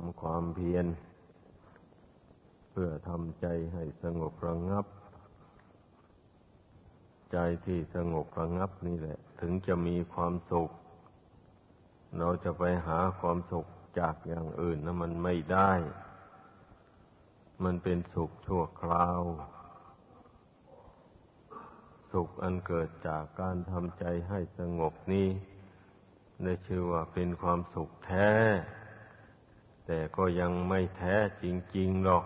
ำความเพียรเพื่อทำใจให้สงบระงับใจที่สงบระงับนี่แหละถึงจะมีความสุขเราจะไปหาความสุขจากอย่างอื่นนะมันไม่ได้มันเป็นสุขชั่วคราวสุขอันเกิดจากการทำใจให้สงบนี้ได้ชื่อว่าเป็นความสุขแท้แต่ก็ยังไม่แท้จริงๆหรอก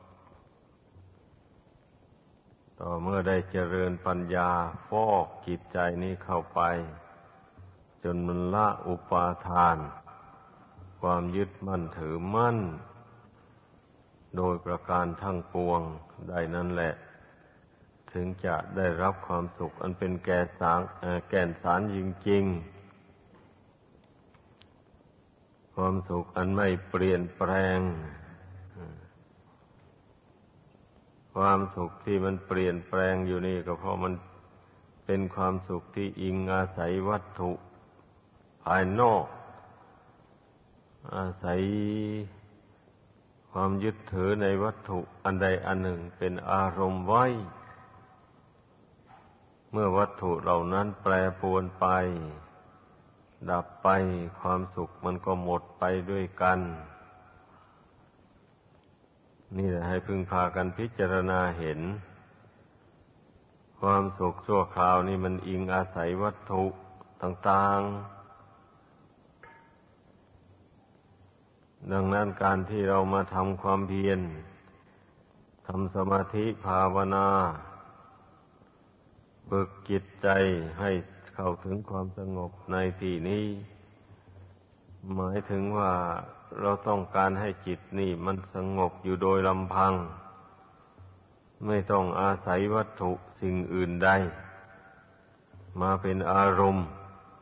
ต่อเมื่อได้เจริญปัญญาฟอกจิตใจนี้เข้าไปจนมันละอุปาทานความยึดมั่นถือมั่นโดยประการทั้งปวงได้นั่นแหละถึงจะได้รับความสุขอันเป็นแก่นสารจริงๆความสุขอันไม่เปลี่ยนแปลงความสุขที่มันเปลี่ยนแปลงอยู่นี่ก็เพราะมันเป็นความสุขที่อิงอาศัยวัตถุภายนอกอาศัยความยึดถือในวัตถุอันใดอันหนึ่งเป็นอารมณ์ไว้เมื่อวัตถุเหล่านั้นแปรปรวนไปดับไปความสุขมันก็หมดไปด้วยกันนี่แหละให้พึงพากันพิจารณาเห็นความสุขชั่วคราวนี่มันอิงอาศัยวัตถุต่างๆดังนั้นการที่เรามาทำความเพียรทำสมาธิภาวนาฝึกจิตใจให้เข้าถึงความสงบในที่นี้หมายถึงว่าเราต้องการให้จิตนี่มันสงบอยู่โดยลำพังไม่ต้องอาศัยวัตถุสิ่งอื่นใดมาเป็นอารมณ์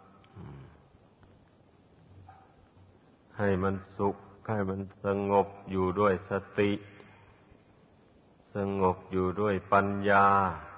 ให้มันสุขให้มันสงบอยู่ด้วยสติสงบอยู่ด้วยปัญญา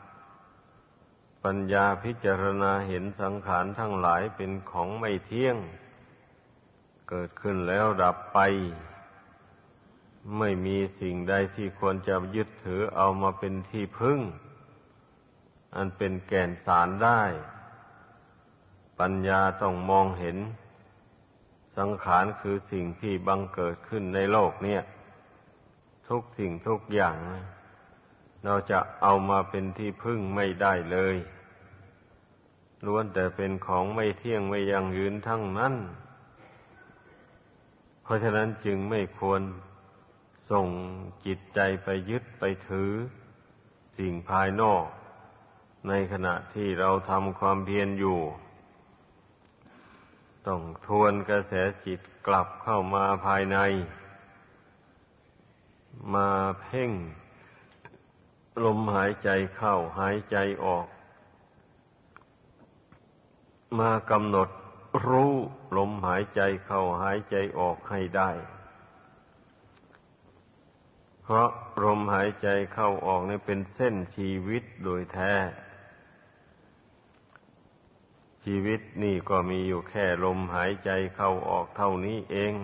พิจารณาเห็นสังขารทั้งหลายเป็นของไม่เที่ยงเกิดขึ้นแล้วดับไปไม่มีสิ่งใดที่ควรจะยึดถือเอามาเป็นที่พึ่งอันเป็นแก่นสารได้ปัญญาต้องมองเห็นสังขารคือสิ่งที่บังเกิดขึ้นในโลกเนี่ยทุกสิ่งทุกอย่างเราจะเอามาเป็นที่พึ่งไม่ได้เลยล้วนแต่เป็นของไม่เที่ยงไม่ยั่งยืนทั้งนั้นเพราะฉะนั้นจึงไม่ควรส่งจิตใจไปยึดไปถือสิ่งภายนอกในขณะที่เราทำความเพียรอยู่ต้องทวนกระแสจิตกลับเข้ามาภายในมาเพ่งลมหายใจเข้าหายใจออกมากำหนดรู้ลมหายใจเข้าหายใจออกให้ได้เพราะลมหายใจเข้าออกนี่เป็นเส้นชีวิตโดยแท้ชีวิตนี่ก็มีอยู่แค่ลมหายใจเข้าออกเท่านี้เอง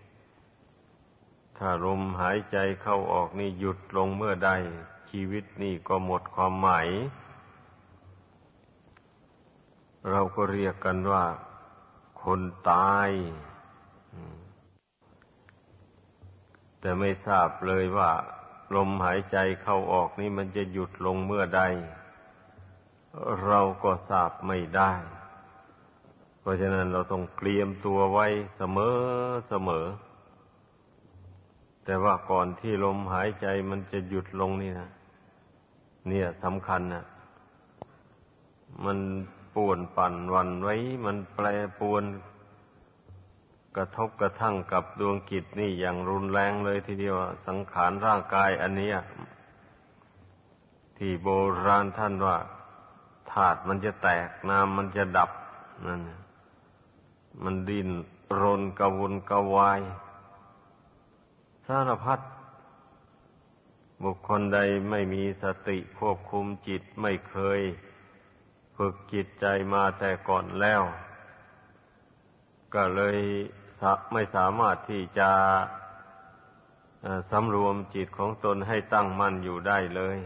ถ้าลมหายใจเข้าออกนี่หยุดลงเมื่อใดชีวิตนี่ก็หมดความหมายเราก็เรียกกันว่าคนตายแต่ไม่ทราบเลยว่าลมหายใจเข้าออกนี่มันจะหยุดลงเมื่อใดเราก็ทราบไม่ได้เพราะฉะนั้นเราต้องเตรียมตัวไว้เสมอแต่ว่าก่อนที่ลมหายใจมันจะหยุดลงนี่นะเนี่ยสำคัญนะมันป่วนปั่นหวั่นไหวมันแปรปรวนกระทบกระทั่งกับดวงจิตนี่อย่างรุนแรงเลยทีเดียวสังขารร่างกายอันนี้ที่โบราณท่านว่าธาตุมันจะแตกน้ำมันจะดับนั่นมันดิ้นรนกระวนกระวายสารพัดบุคคลใดไม่มีสติควบคุมจิตไม่เคยฝึกจิตใจมาแต่ก่อนแล้วก็เลยไม่สามารถที่จะสำรวมจิตของตนให้ตั้งมั่นอยู่ได้เลย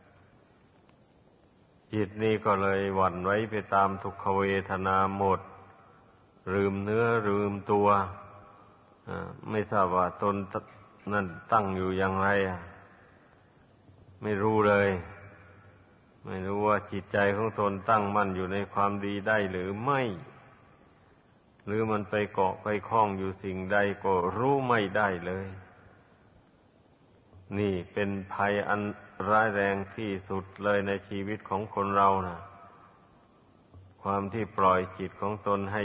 จิตนี้ก็เลยหวั่นไหวไปตามทุกขเวทนาหมดลืมเนื้อลืมตัวไม่ทราบว่าตนนั่นตั้งอยู่อย่างไรไม่รู้เลยไม่รู้ว่าจิตใจของตนตั้งมั่นอยู่ในความดีได้หรือไม่หรือมันไปเกาะไปคล้องอยู่สิ่งใดก็รู้ไม่ได้เลยนี่เป็นภัยอันร้ายแรงที่สุดเลยในชีวิตของคนเรานะความที่ปล่อยจิตของตนให้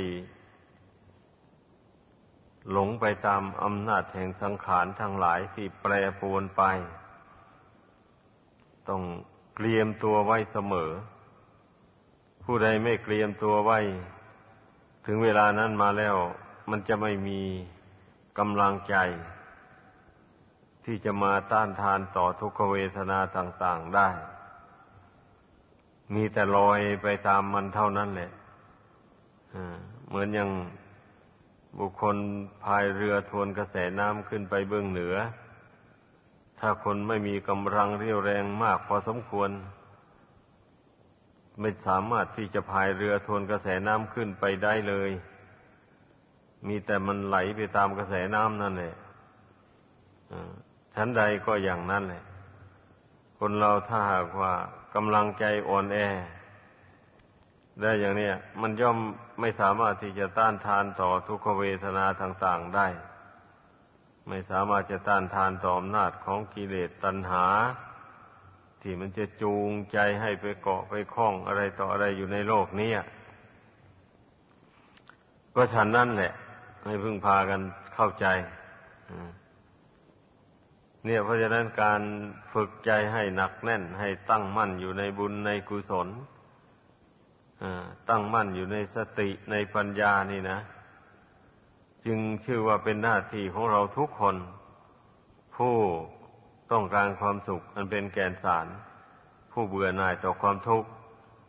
หลงไปตามอำนาจแห่งสังขารทั้งหลายที่แปรปรวนไปต้องเตรียมตัวไว้เสมอผู้ใดไม่เตรียมตัวไว้ถึงเวลานั้นมาแล้วมันจะไม่มีกำลังใจที่จะมาต้านทานต่อทุกขเวทนาต่างๆได้มีแต่ลอยไปตามมันเท่านั้นแหละเหมือนอย่างบุคคลพายเรือทวนกระแสน้ำขึ้นไปเบื้องเหนือถ้าคนไม่มีกำลังเรี่ยวแรงมากพอสมควรไม่สามารถที่จะพายเรือทวนกระแสน้ำขึ้นไปได้เลยมีแต่มันไหลไปตามกระแสน้ำนั่นแหละชั้นใดก็อย่างนั้นแหละคนเราถ้าหากว่ากำลังใจอ่อนแอได้อย่างนี้มันย่อมไม่สามารถที่จะต้านทานต่อทุกขเวทนาต่างๆได้ไม่สามารถจะต้านทานต่ออำนาจของกิเลสตัณหาที่มันจะจูงใจให้ไปเกาะไปคล้องอะไรต่ออะไรอยู่ในโลกนี้ก็ฉันนั่นแหละให้พึ่งพากันเข้าใจเนี่ยเพราะฉะนั้นการฝึกใจให้หนักแน่นให้ตั้งมั่นอยู่ในบุญในกุศลตั้งมั่นอยู่ในสติในปัญญานี่นะจึงชื่อว่าเป็นหน้าที่ของเราทุกคนผู้ต้องการความสุขอันเป็นแก่นสารผู้เบื่อหน่ายต่อความทุกข์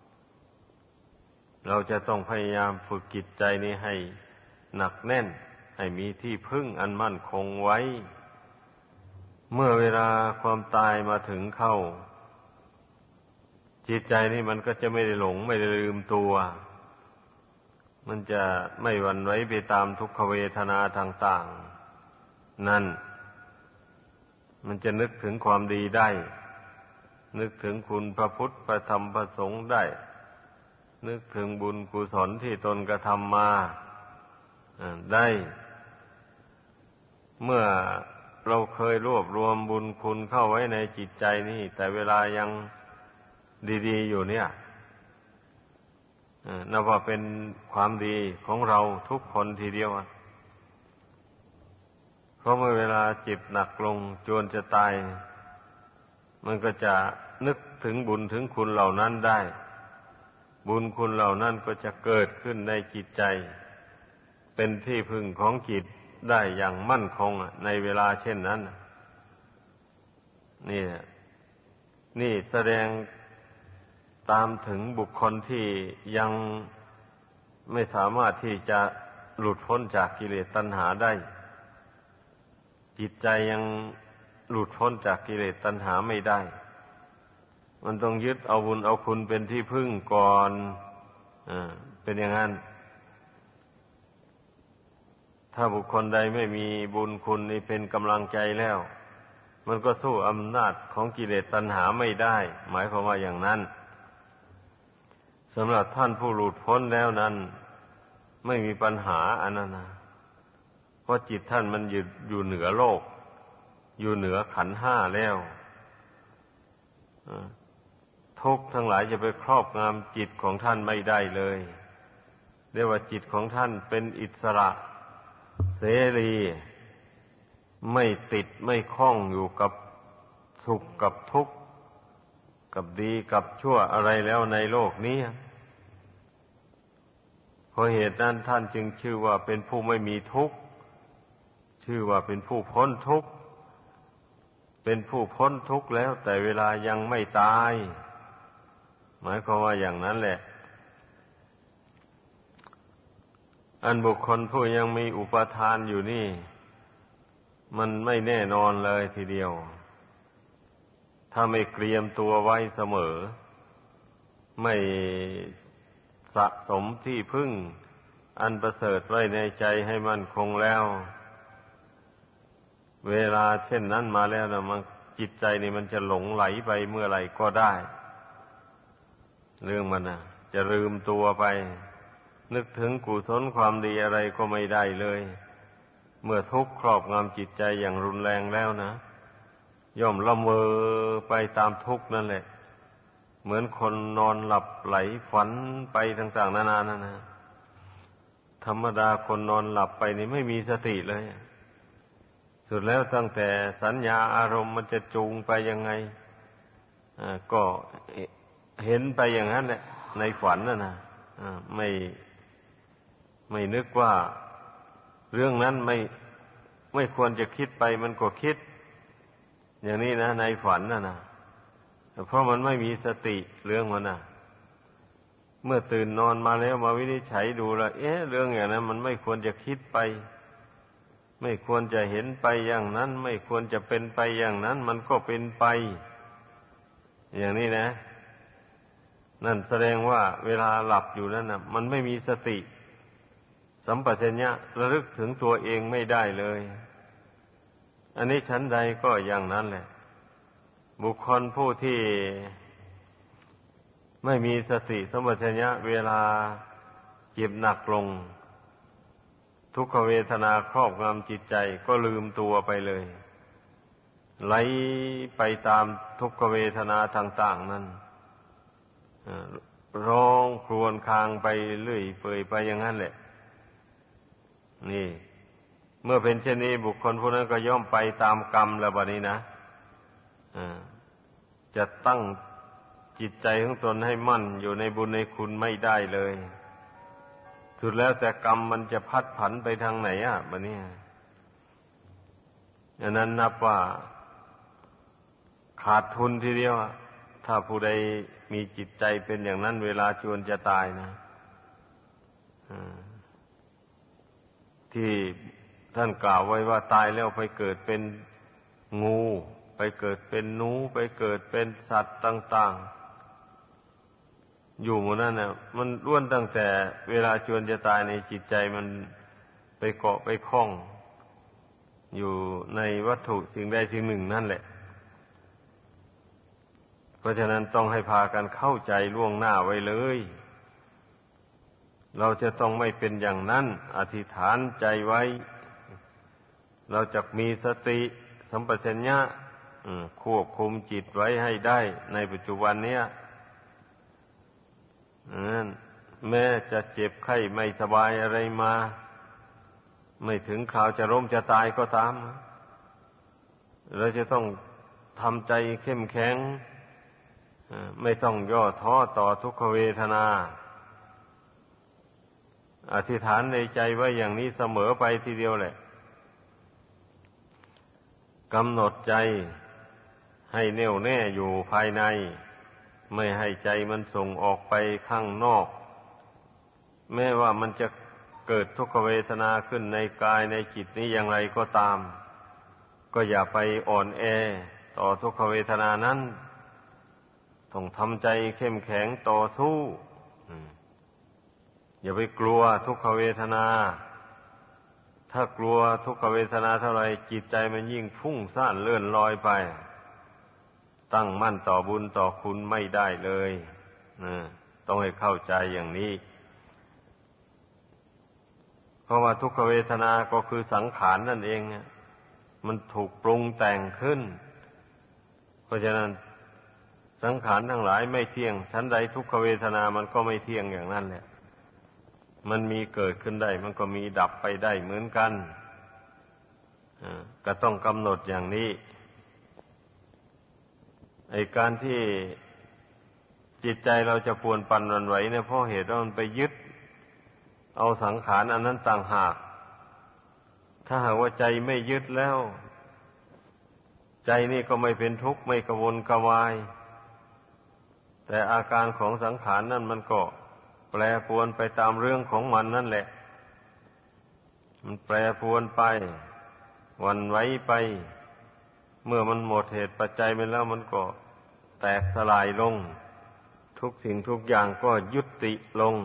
เราจะต้องพยายามฝึกจิตใจนี้ให้หนักแน่นให้มีที่พึ่งอันมั่นคงไว้เมื่อเวลาความตายมาถึงเข้าจิตใจนี่มันก็จะไม่ได้หลงไม่ได้ลืมตัวมันจะไม่หวั่นไหวไปตามทุกขเวทนาต่างๆนั่นมันจะนึกถึงความดีได้นึกถึงคุณพระพุทธพระธรรมพระสงฆ์ได้นึกถึงบุญกุศลที่ตนกระทำมาได้เมื่อเราเคยรวบรวมบุญคุณเข้าไว้ในจิตใจนี่แต่เวลายังดีๆอยู่เนี่ยนับว่าเป็นความดีของเราทุกคนทีเดียวเพราะเมื่อเวลาจิตหนักลงจวนจะตายมันก็จะนึกถึงบุญถึงคุณเหล่านั้นได้บุญคุณเหล่านั้นก็จะเกิดขึ้นในจิตใจเป็นที่พึ่งของจิตได้อย่างมั่นคงในเวลาเช่นนั้นนี่แสดงตามถึงบุคคลที่ยังไม่สามารถที่จะหลุดพ้นจากกิเลสตัณหาได้จิตใจยังหลุดพ้นจากกิเลสตัณหาไม่ได้มันต้องยึดเอาบุญเอาคุณเป็นที่พึ่งก่อนเป็นอย่างนั้นถ้าบุคคลใดไม่มีบุญคุณนี่เป็นกำลังใจแล้วมันก็สู้อำนาจของกิเลสตัณหาไม่ได้หมายความว่าอย่างนั้นสำหรับท่านผู้หลุดพ้นแล้วนั้นไม่มีปัญหาอันนั้นนะเพราะจิตท่านมันอยู่เหนือโลกอยู่เหนือขันธ์ห้าแล้วทุกข์ทั้งหลายจะไปครอบงำจิตของท่านไม่ได้เลยเรียกว่าจิตของท่านเป็นอิสระเสรีไม่ติดไม่คล้องอยู่กับสุขกับทุกข์กับดีกับชั่วอะไรแล้วในโลกนี้เพราะเหตุนั้นท่านจึงชื่อว่าเป็นผู้ไม่มีทุกข์ชื่อว่าเป็นผู้พ้นทุกข์เป็นผู้พ้นทุกข์แล้วแต่เวลายังไม่ตายหมายความว่าอย่างนั้นแหละอันบุคคลผู้ยังมีอุปทานอยู่นี่มันไม่แน่นอนเลยทีเดียวถ้าไม่เตรียมตัวไว้เสมอไม่สะสมที่พึ่งอันประเสริฐไว้ในใจให้มั่นคงแล้วเวลาเช่นนั้นมาแล้วนะมันจิตใจนี่มันจะหลงไหลไปเมื่อไหร่ก็ได้เรื่องมันนะจะลืมตัวไปนึกถึงกุศลความดีอะไรก็ไม่ได้เลยเมื่อทุกข์ครอบงำจิตใจอย่างรุนแรงแล้วนะย่อมละเมอไปตามทุกข์นั่นแหละเหมือนคนนอนหลับไหลฝันไปต่างๆนานานั่นนะธรรมดาคนนอนหลับไปนี่ไม่มีสติเลยสุดแล้วตั้งแต่สัญญาอารมณ์มันจะจูงไปยังไงก็เห็นไปอย่างนั้นแหละในฝันน่ะนะไม่นึกว่าเรื่องนั้นไม่ควรจะคิดไปมันก็คิดอย่างนี้นะในฝันน่ะนะเพราะมันไม่มีสติเรื่องมันน่ะเมื่อตื่นนอนมาแล้วมาวินิจฉัยดูแล้วเรื่องอย่างนั้นมันไม่ควรจะคิดไปไม่ควรจะเห็นไปอย่างนั้นไม่ควรจะเป็นไปอย่างนั้นมันก็เป็นไปอย่างนี้นะนั่นแสดงว่าเวลาหลับอยู่นั่นน่ะมันไม่มีสติสัมปชัญญะระลึกถึงตัวเองไม่ได้เลยอันนี้ชั้นใดก็อย่างนั้นแหละบุคคลผู้ที่ไม่มีสติสัมปชัญญะเวลาเจ็บหนักลงทุกขเวทนาครอบงำจิตใจก็ลืมตัวไปเลยไหลไปตามทุกขเวทนาต่างๆนั้นร้องครวญครางไปเรื่อยเปื่อยไปอย่างนั้นแหละนี่เมื่อเป็นเช่นนี้บุคคลผู้นั้นก็ย่อมไปตามกรรมแล้วบัดนี้นะจะตั้งจิตใจของตนให้มั่นอยู่ในบุญในคุณไม่ได้เลยสุดแล้วแต่กรรมมันจะพัดผันไปทางไหนบัดนี้อันนั้นนับว่าขาดทุนทีเดียวถ้าผู้ใดมีจิตใจเป็นอย่างนั้นเวลาจวนจะตายนะที่ท่านกล่าวไว้ว่าตายแล้วไปเกิดเป็นงูไปเกิดเป็นหนูไปเกิดเป็นสัตว์ต่างๆอยู่หมู่นั้นน่ะมันล้วนตั้งแต่เวลาจวนจะตายในจิตใจมันไปเกาะไปคล้องอยู่ในวัตถุสิ่งใดสิ่งหนึ่งนั่นแหละเพราะฉะนั้นต้องให้พากันเข้าใจล่วงหน้าไว้เลยเราจะต้องไม่เป็นอย่างนั้นอธิษฐานใจไว้เราจะมีสติสัมปชัญญะควบคุมจิตไว้ให้ได้ในปัจจุบันเนี้ยแม้จะเจ็บไข้ไม่สบายอะไรมาไม่ถึงคราวจะล้มจะตายก็ตามเราจะต้องทำใจเข้มแข็งไม่ต้องย่อท้อต่อทุกขเวทนาอธิษฐานในใจไว้อย่างนี้เสมอไปทีเดียวแหละกำหนดใจให้แน่วแน่อยู่ภายในไม่ให้ใจมันส่งออกไปข้างนอกแม้ว่ามันจะเกิดทุกขเวทนาขึ้นในกายในจิตนี้อย่างไรก็ตามก็อย่าไปอ่อนแอต่อทุกขเวทนานั้นต้องทำใจเข้มแข็งต่อสู้อย่าไปกลัวทุกขเวทนาถ้ากลัวทุกขเวทนาเท่าไรจิตใจมันยิ่งฟุ้งซ่านเลื่อนลอยไปตั้งมั่นต่อบุญต่อคุณไม่ได้เลยต้องให้เข้าใจอย่างนี้เพราะว่าทุกขเวทนาก็คือสังขารนั่นเองมันถูกปรุงแต่งขึ้นเพราะฉะนั้นสังขารทั้งหลายไม่เที่ยงชั้นใดทุกขเวทนามันก็ไม่เที่ยงอย่างนั้นแหละมันมีเกิดขึ้นได้มันก็มีดับไปได้เหมือนกันก็ต้องกำหนดอย่างนี้ไอ้การที่จิตใจเราจะปวนปั่นหวั่นไหวเนี่ยเพราะเหตุว่ามันไปยึดเอาสังขารอันนั้นต่างหากถ้าหากว่าใจไม่ยึดแล้วใจนี่ก็ไม่เป็นทุกข์ไม่กระวนกระวายแต่อาการของสังขารนั่นมันก็แปรปรวนไปตามเรื่องของมันนั่นแหละมันแปรปรวนไปหวั่นไหวไปเมื่อมันหมดเหตุปัจจัยไปแล้วมันก็แตกสลายลงทุกสิ่งทุกอย่างก็ยุติลง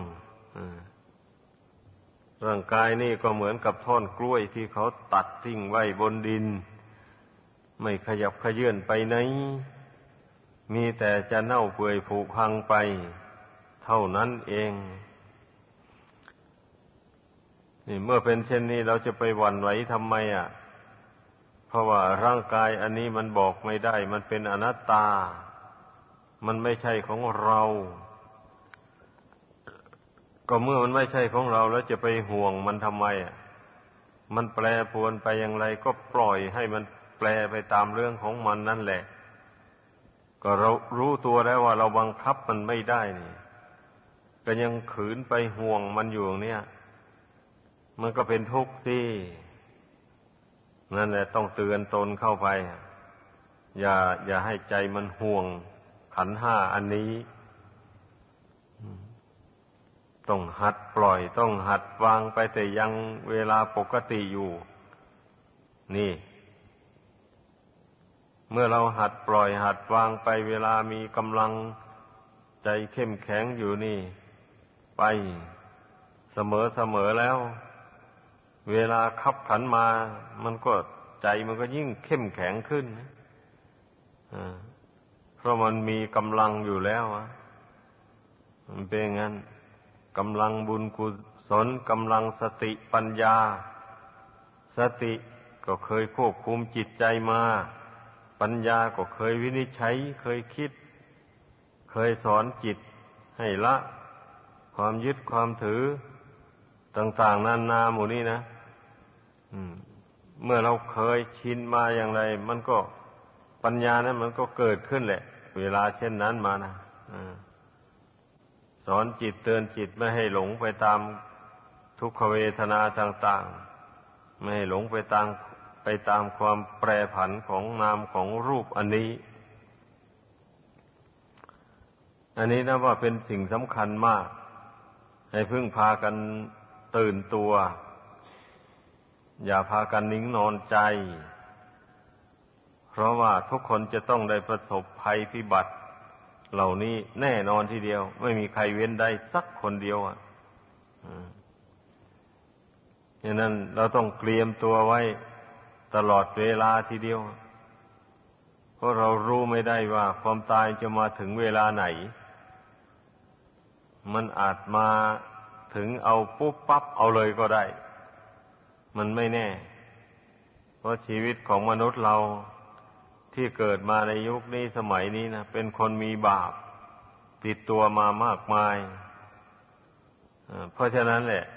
ร่างกายนี่ก็เหมือนกับท่อนกล้วยที่เขาตัดทิ้งไว้บนดินไม่ขยับเขยื้อนไปไหนมีแต่จะเน่าเปื่อยผุพังไปเท่านั้นเองนี่เมื่อเป็นเช่นนี้เราจะไปหวั่นไหวทำไมเพราะว่าร่างกายอันนี้มันบอกไม่ได้มันเป็นอนัตตามันไม่ใช่ของเราก็เมื่อมันไม่ใช่ของเราแล้วจะไปห่วงมันทำไมมันแปรปรวนไปอย่างไรก็ปล่อยให้มันแปรไปตามเรื่องของมันนั่นแหละก็เรารู้ตัวแล้วว่าเราบังคับมันไม่ได้นี่ก็ยังขืนไปห่วงมันอยู่เนี่ยมันก็เป็นทุกข์สินั่นแหละต้องเตือนตนเข้าไปอย่าให้ใจมันห่วงขันธ์ห้าอันนี้ต้องหัดปล่อยต้องหัดวางไปแต่ยังเวลาปกติอยู่นี่เมื่อเราหัดปล่อยหัดวางไปเวลามีกำลังใจเข้มแข็งอยู่นี่ไปเสมอแล้วเวลาคับขันมามันก็ใจมันก็ยิ่งเข้มแข็งขึ้นเพราะมันมีกำลังอยู่แล้วมันเป็นงั้นกำลังบุญกุศลกำลังสติปัญญาสติก็เคยควบคุมจิตใจมาปัญญาก็เคยวินิจฉัยเคยคิดเคยสอนจิตให้ละความยึดความถือต่างๆนานาหมู่นี้นะเมื่อเราเคยชินมาอย่างไรมันก็ปัญญานั้นมันก็เกิดขึ้นแหละเวลาเช่นนั้นมานะสอนจิตเตือนจิตไม่ให้หลงไปตามทุกขเวทนาต่างๆไม่ให้หลงไปตามความแปรผันของนามของรูปอันนี้นะว่าเป็นสิ่งสำคัญมากให้พึ่งพากันตื่นตัวอย่าพากันนิ่งนอนใจเพราะว่าทุกคนจะต้องได้ประสบภัยพิบัติเหล่านี้แน่นอนทีเดียวไม่มีใครเว้นได้สักคนเดียวฉะนั้นเราต้องเตรียมตัวไว้ตลอดเวลาทีเดียวเพราะเรารู้ไม่ได้ว่าความตายจะมาถึงเวลาไหนมันอาจมาถึงเอาปุ๊บปั๊บเอาเลยก็ได้มันไม่แน่เพราะชีวิตของมนุษย์เราที่เกิดมาในยุคนี้สมัยนี้นะเป็นคนมีบาปติดตัวมามากมายเพราะฉะนั้นแหละ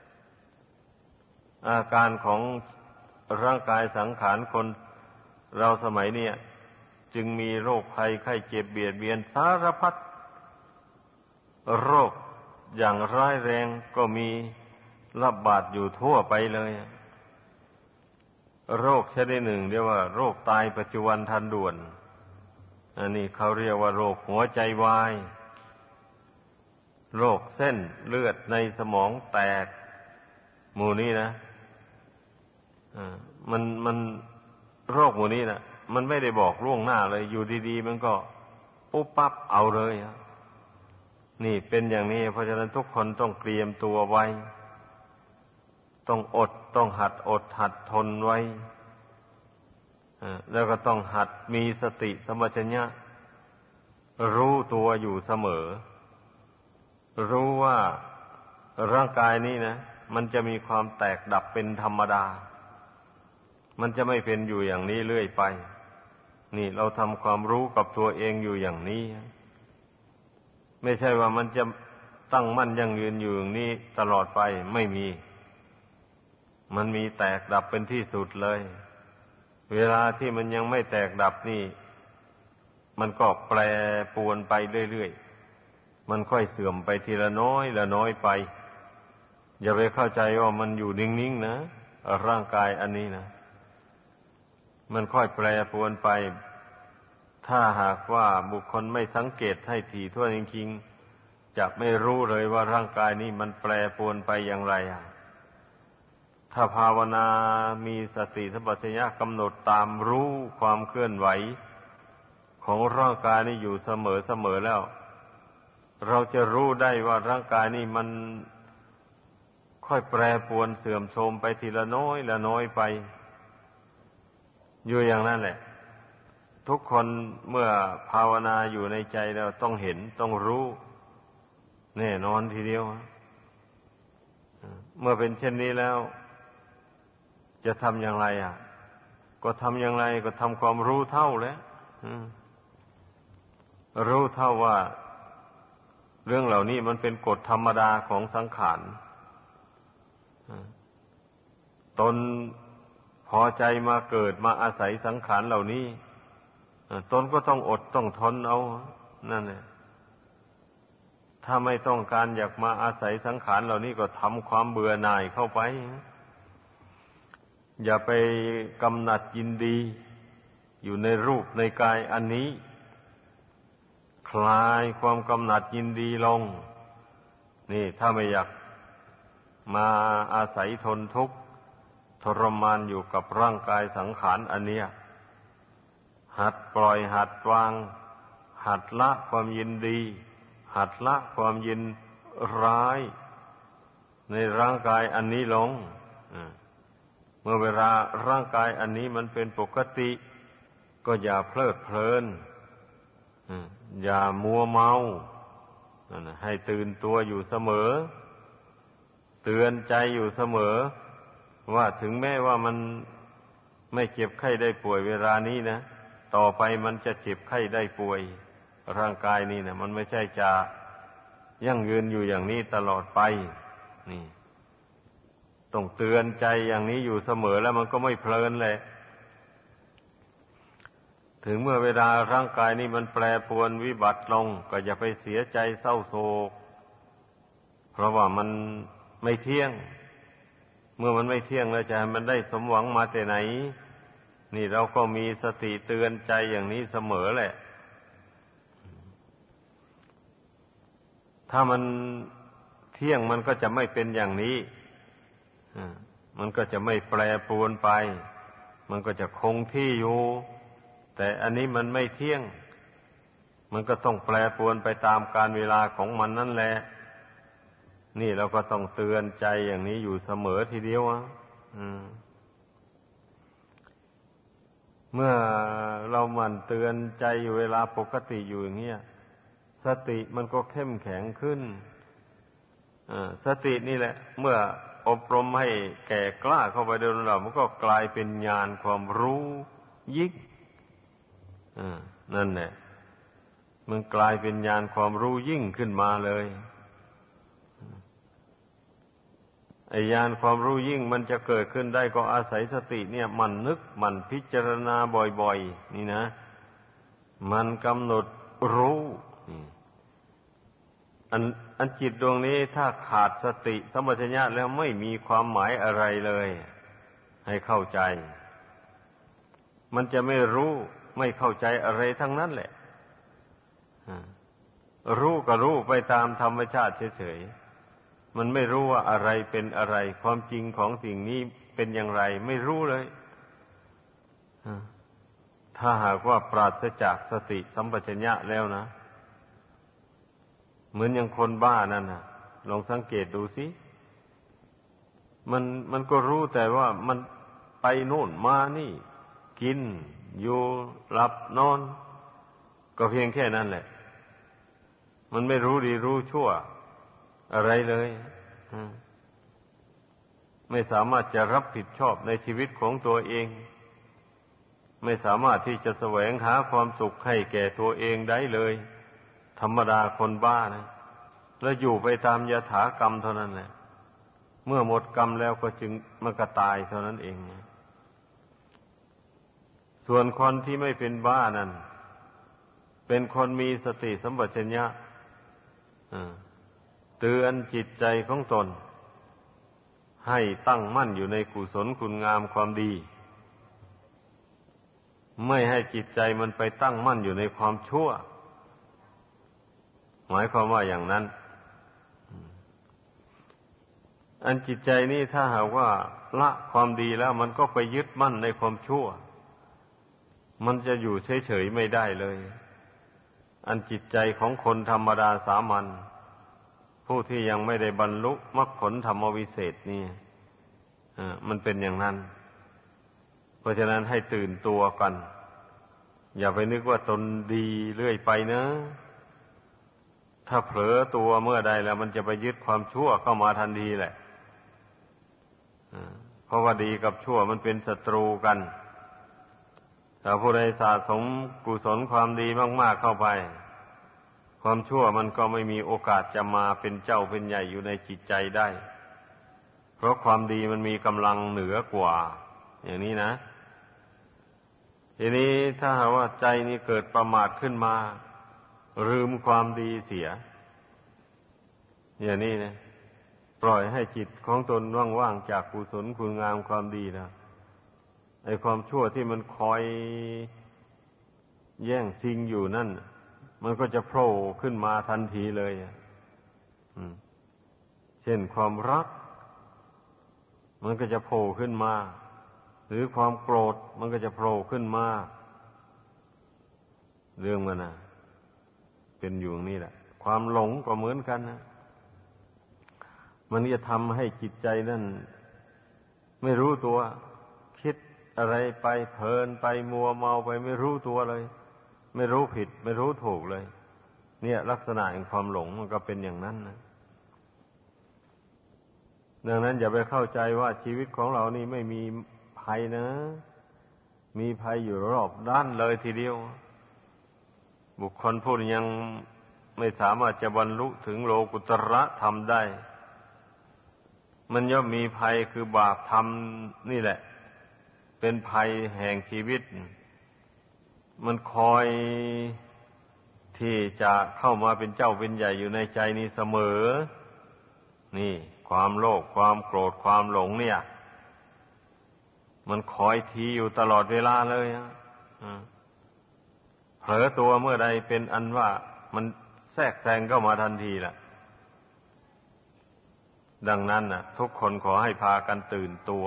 อาการของร่างกายสังขารคนเราสมัยนี้จึงมีโรคภัยไข้เจ็บเบียดเบียนสารพัดโรคอย่างร้ายแรงก็มีระบาดอยู่ทั่วไปเลยโรคชนิดหนึ่งเรียกว่าโรคตายปัจจุบันทันด่วนอันนี้เขาเรียกว่าโรคหัวใจวายโรคเส้นเลือดในสมองแตกหมู่นี้นะมันโรคหมู่นี้นะมันไม่ได้บอกล่วงหน้าเลยอยู่ดีๆมันก็ปุ๊บปั๊บเอาเลยนี่เป็นอย่างนี้เพราะฉะนั้นทุกคนต้องเตรียมตัวไว้ต้องหัดอดหัดทนไว้แล้วก็ต้องหัดมีสติสัมปชัญญะรู้ตัวอยู่เสมอรู้ว่าร่างกายนี้นะมันจะมีความแตกดับเป็นธรรมดามันจะไม่เป็นอยู่อย่างนี้เรื่อยไปนี่เราทำความรู้กับตัวเองอยู่อย่างนี้ไม่ใช่ว่ามันจะตั้งมั่นยั่งยืนอยู่อย่างนี้ตลอดไปไม่มีมันมีแตกดับเป็นที่สุดเลยเวลาที่มันยังไม่แตกดับนี่มันก็แปรปรวนไปเรื่อยๆมันค่อยเสื่อมไปทีละน้อยละน้อยไปอย่าไปเข้าใจว่ามันอยู่นิ่งๆนะร่างกายอันนี้นะมันค่อยแปรปรวนไปถ้าหากว่าบุคคลไม่สังเกตให้ถี่ถ้วนจริงๆจะไม่รู้เลยว่าร่างกายนี้มันแปรปรวนไปอย่างไรถ้าภาวนามีสติสัมปชัญญะกำหนดตามรู้ความเคลื่อนไหวของร่างกายนี่อยู่เสมอแล้วเราจะรู้ได้ว่าร่างกายนี่มันค่อยแปรปรวนเสื่อมโทรมไปทีละน้อยละน้อยไปอยู่อย่างนั้นแหละทุกคนเมื่อภาวนาอยู่ในใจแล้วต้องเห็นต้องรู้แน่นอนทีเดียวเมื่อเป็นเช่นนี้แล้วจะทำอย่างไรก็ทำอย่างไรก็ทำความรู้เท่าแล้วรู้เท่าว่าเรื่องเหล่านี้มันเป็นกฎธรรมดาของสังขารตนพอใจมาเกิดมาอาศัยสังขารเหล่านี้ตนก็ต้องอดต้องทนเอานั่นแหละถ้าไม่ต้องการอยากมาอาศัยสังขารเหล่านี้ก็ทำความเบื่อหน่ายเข้าไปอย่าไปกำหนัดยินดีอยู่ในรูปในกายอันนี้คลายความกำหนัดยินดีลงนี่ถ้าไม่อยากมาอาศัยทนทุกข์ทรมานอยู่กับร่างกายสังขารอันเนี้ยหัดปล่อยหัดวางหัดละความยินดีหัดละความยินร้ายในร่างกายอันนี้ลงเมื่อเวลาร่างกายอันนี้มันเป็นปกติก็อย่าเพลิดเพลินอย่ามัวเมาให้ตื่นตัวอยู่เสมอเตือนใจอยู่เสมอว่าถึงแม้ว่ามันไม่เจ็บไข้ได้ป่วยเวลานี้นะต่อไปมันจะเจ็บไข้ได้ป่วยร่างกายนี่นะมันไม่ใช่จะยั่งยืนอยู่อย่างนี้ตลอดไปนี่ต้องเตือนใจอย่างนี้อยู่เสมอแล้วมันก็ไม่เพลินเลยถึงเมื่อเวลาร่างกายนี้มันแปรปรวนวิบัติลงก็อย่าไปเสียใจเศร้าโศกเพราะว่ามันไม่เที่ยงเมื่อมันไม่เที่ยงแล้วจะให้มันได้สมหวังมาแต่ไหนนี่เราก็มีสติเตือนใจอย่างนี้เสมอแหละถ้ามันเที่ยงมันก็จะไม่เป็นอย่างนี้มันก็จะไม่แปรปรวนไปมันก็จะคงที่อยู่แต่อันนี้มันไม่เที่ยงมันก็ต้องแปรปรวนไปตามกาลเวลาของมันนั่นแหละนี่เราก็ต้องเตือนใจอย่างนี้อยู่เสมอทีเดียวเมื่อเราหมั่นเตือนใจอยู่เวลาปกติอยู่อย่างเงี้ยสติมันก็เข้มแข็งขึ้นสตินี่แหละเมื่ออบรมให้แก่กล้าเข้าไปโดยลำดับมันก็กลายเป็นญาณความรู้ยิ่งนั่นแหละมันกลายเป็นญาณความรู้ยิ่งขึ้นมาเลยไอ้ญาณความรู้ยิ่งมันจะเกิดขึ้นได้ก็อาศัยสติเนี่ยมันนึกมันพิจารณาบ่อยๆนี่นะมันกำหนดรู้อันจิตดวงนี้ถ้าขาดสติสัมปชัญญะแล้วไม่มีความหมายอะไรเลยให้เข้าใจมันจะไม่รู้ไม่เข้าใจอะไรทั้งนั้นแหละรู้ก็รู้ไปตามธรรมชาติเฉยๆมันไม่รู้ว่าอะไรเป็นอะไรความจริงของสิ่งนี้เป็นอย่างไรไม่รู้เลยถ้าหากว่าปราศจากสติสัมปชัญญะแล้วนะเหมือนอย่างคนบ้านั่นน่ะลองสังเกตดูสิมันก็รู้แต่ว่ามันไปโน่นมานี่กินอยู่หลับนอนก็เพียงแค่นั้นแหละมันไม่รู้ดีรู้ชั่วอะไรเลยไม่สามารถจะรับผิดชอบในชีวิตของตัวเองไม่สามารถที่จะแสวงหาความสุขให้แก่ตัวเองได้เลยธรรมดาคนบ้านะแล้วอยู่ไปตามยถากรรมเท่านั้นแหละเมื่อหมดกรรมแล้วก็จึงมันก็ตายเท่านั้นเองส่วนคนที่ไม่เป็นบ้านั้นเป็นคนมีสติสัมปชัญญะเตือนจิตใจของตนให้ตั้งมั่นอยู่ในกุศลคุณงามความดีไม่ให้จิตใจมันไปตั้งมั่นอยู่ในความชั่วหมายความว่าอย่างนั้นอันจิตใจนี่ถ้าหากว่าละความดีแล้วมันก็ไปยึดมั่นในความชั่วมันจะอยู่เฉยๆไม่ได้เลยอันจิตใจของคนธรรมดาสามัญผู้ที่ยังไม่ได้บรรลุมรรคผลธรรมวิเศษนี่มันเป็นอย่างนั้นเพราะฉะนั้นให้ตื่นตัวกันอย่าไปนึกว่าตนดีเรื่อยไปนะถ้าเผลอตัวเมื่อใดแล้วมันจะไปยึดความชั่วเข้ามาทันทีแหละเพราะว่าดีกับชั่วมันเป็นศัตรูกันถ้าผู้ใดสะสมกุศลความดีมากๆเข้าไปความชั่วมันก็ไม่มีโอกาสจะมาเป็นเจ้าเป็นใหญ่อยู่ในจิตใจได้เพราะความดีมันมีกำลังเหนือกว่าอย่างนี้นะทีนี้ถ้าหากว่าใจนี้เกิดประมาทขึ้นมาลืมความดีเสียอย่างนี้นะปล่อยให้จิตของตนว่างๆจากกุศลคุณงามความดีนะไอ้ความชั่วที่มันคอยแย่งชิงอยู่นั่นมันก็จะโผล่ขึ้นมาทันทีเลยเช่นความรักมันก็จะโผล่ขึ้นมาหรือความโกรธมันก็จะโผล่ขึ้นมาเรื่องมันนะเป็นอยู่นี่แหละความหลงก็เหมือนกันนะมันจะทำให้จิตใจนั่นไม่รู้ตัวคิดอะไรไปเพลินไปมัวเมาไปไม่รู้ตัวเลยไม่รู้ผิดไม่รู้ถูกเลยเนี่ยลักษณะแห่งความหลงมันก็เป็นอย่างนั้นนะดังนั้นอย่าไปเข้าใจว่าชีวิตของเรานี่ไม่มีภัยนะมีภัยอยู่รอบด้านเลยทีเดียวบุคคลผู้ยังไม่สามารถจะบรรลุถึงโลกุตระธรรมได้มันย่อมมีภัยคือบาปธรรมนี่แหละเป็นภัยแห่งชีวิตมันคอยที่จะเข้ามาเป็นเจ้าเป็นใหญ่อยู่ในใจนี้เสมอนี่ความโลภความโกรธความหลงเนี่ยมันคอยทีอยู่ตลอดเวลาเลยเผลอตัวเมื่อใดเป็นอันว่ามันแทรกแซงเข้ามาทันทีล่ะดังนั้นน่ะทุกคนขอให้พากันตื่นตัว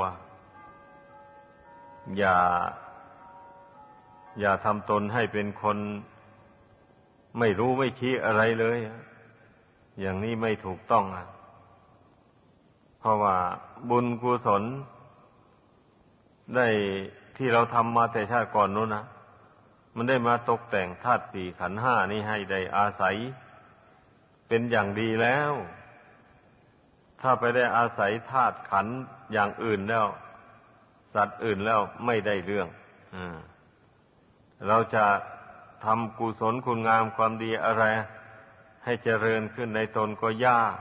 อย่าทำตนให้เป็นคนไม่รู้ไม่ชี้อะไรเลยอย่างนี้ไม่ถูกต้องเพราะว่าบุญกุศลได้ที่เราทำมาแต่ชาติก่อนนู้นนะมันได้มาตกแต่งธาตุสี่ขันธ์ห้านี้ให้ได้อาศัยเป็นอย่างดีแล้วถ้าไปได้อาศัยธาตุขันธ์อย่างอื่นแล้วสัตว์อื่นแล้วไม่ได้เรื่องเราจะทำกุศลคุณงามความดีอะไรให้เจริญขึ้นในตนก็ยาก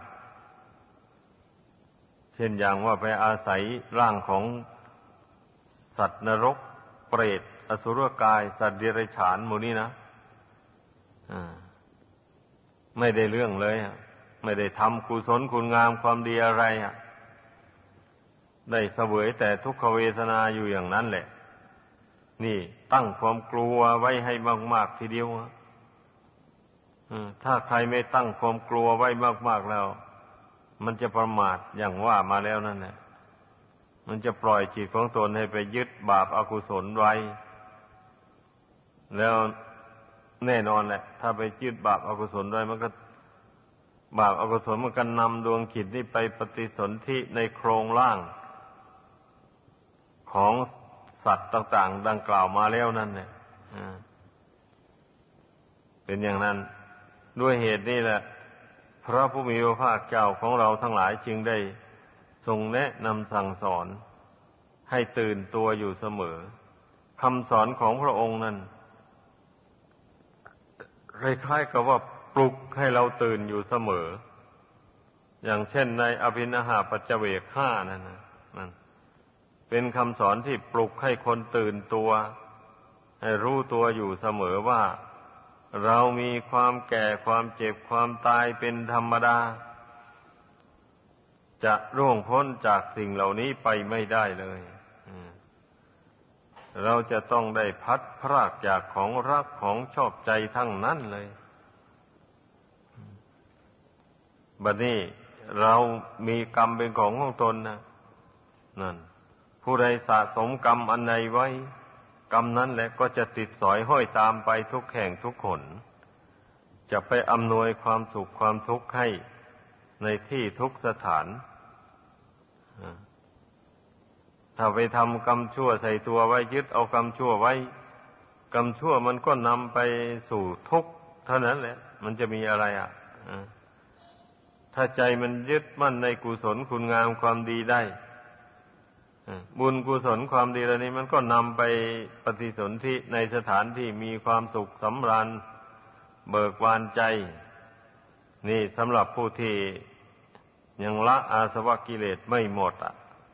เช่นอย่างว่าไปอาศัยร่างของสัตว์นรกเปรตอสุรกายสัตว์เดรัจฉานหมู่นี้นะไม่ได้เรื่องเลยไม่ได้ทำกุศลคุณงามความดีอะไรได้เสวยแต่ทุกขเวทนาอยู่อย่างนั้นแหละนี่ตั้งความกลัวไว้ให้มากๆทีเดียวถ้าใครไม่ตั้งความกลัวไว้มากๆแล้วมันจะประมาทอย่างว่ามาแล้วนั่นแหละมันจะปล่อยจิตของตนให้ไปยึดบาปอกุศลไว้แล้วแน่นอนแหละถ้าไปยึดบาปอกุศลไว้มันก็บาปอกุศลมันก็นำดวงจิตนี้ไปปฏิสนธิในโครงร่างของสัตว์ต่างๆดังกล่าวมาแล้วนั่นเนี่ยเป็นอย่างนั้นด้วยเหตุนี้แหละพระผู้มีพระภาคเจ้าของเราทั้งหลายจึงได้ทรงแนะนำสั่งสอนให้ตื่นตัวอยู่เสมอคำสอนของพระองค์นั้นคล้ายๆกับว่าปลุกให้เราตื่นอยู่เสมออย่างเช่นในอภินหาปัจจเวก5นั่นเป็นคำสอนที่ปลุกให้คนตื่นตัวให้รู้ตัวอยู่เสมอว่าเรามีความแก่ความเจ็บความตายเป็นธรรมดาจะร่วงพ้นจากสิ่งเหล่านี้ไปไม่ได้เลยเราจะต้องได้พัดพรากจากของรักของชอบใจทั้งนั้นเลยบัดนี้เรามีกรรมเป็นของตนนะนั่นผู้ใดสะสมกรรมอันใดไว้กรรมนั้นแหละก็จะติดสอยห้อยตามไปทุกแห่งทุกหนจะไปอำนวยความสุขความทุกข์ให้ในที่ทุกสถานถ้าไปทำกรรมชั่วใส่ตัวไว้ยึดเอากรรมชั่วไว้กรรมชั่วมันก็นำไปสู่ทุกข์เท่านั้นแหละมันจะมีอะไรถ้าใจมันยึดมั่นในกุศลคุณงามความดีได้บุญกุศลความดีเหล่านี้มันก็นำไปปฏิสนธิในสถานที่มีความสุขสำราญเบิกบานใจนี่สำหรับผู้ที่ยังละอาสวะกิเลสไม่หมด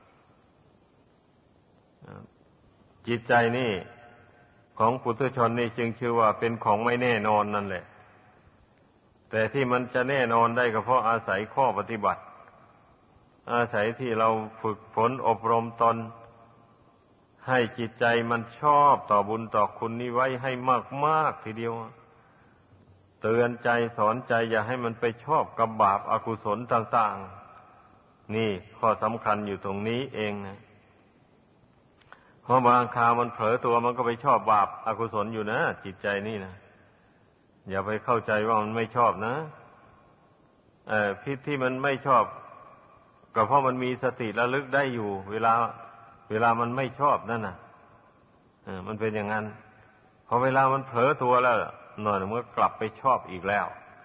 จิตใจนี่ของปุถุชนนี่จึงชื่อว่าเป็นของไม่แน่นอนนั่นแหละแต่ที่มันจะแน่นอนได้ก็เพราะอาศัยข้อปฏิบัติอาศัยที่เราฝึกฝนอบรมตนให้จิตใจมันชอบต่อบุญต่อคุณนี้ไว้ให้มากๆทีเดียวเตือนใจสอนใจอย่าให้มันไปชอบกับบาปอกุศลต่างๆนี่ข้อสำคัญอยู่ตรงนี้เองนะเพราะบางคราวมันเผลอตัวมันก็ไปชอบบาปอกุศลอยู่นะจิตใจนี่นะอย่าไปเข้าใจว่ามันไม่ชอบนะพิษที่มันไม่ชอบก็เพราะมันมีสติระลึกได้อยู่เวลามันไม่ชอบนั่นน่ะมันเป็นอย่างนั้นพอเวลามันเผลอตัวแล้วหน่อยมันก็กลับไปชอบอีกแล้ว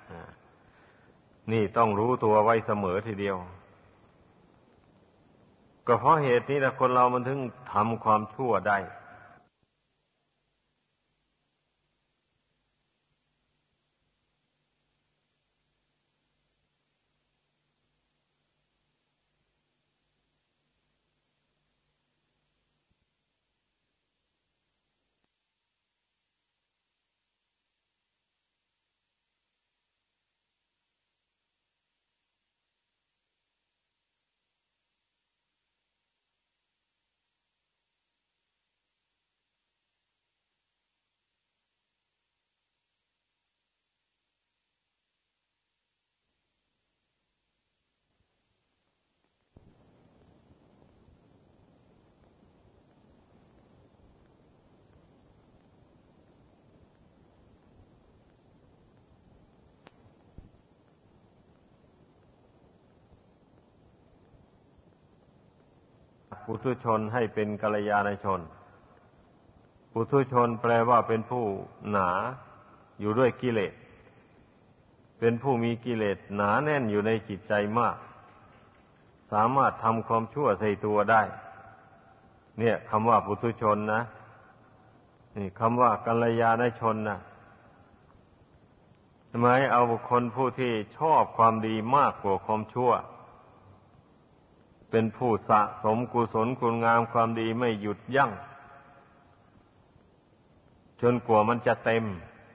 นี่ต้องรู้ตัวไว้เสมอทีเดียวก็เพราะเหตุนี้นะคนเรามันถึงทำความชั่วได้ปุถุชนให้เป็นกัลยาณชนปุถุชนแปลว่าเป็นผู้หนาอยู่ด้วยกิเลสเป็นผู้มีกิเลสหนาแน่นอยู่ในจิตใจมากสามารถทำความชั่วใส่ตัวได้เนี่ยคำว่าปุถุชนนะนี่คำว่ากัลยาณชนนะหมายเอาบุคคลผู้ที่ชอบความดีมากกว่าความชั่วเป็นผู้สะสมกุศลคุณงามความดีไม่หยุดยั้งจนกว่ามันจะเต็ม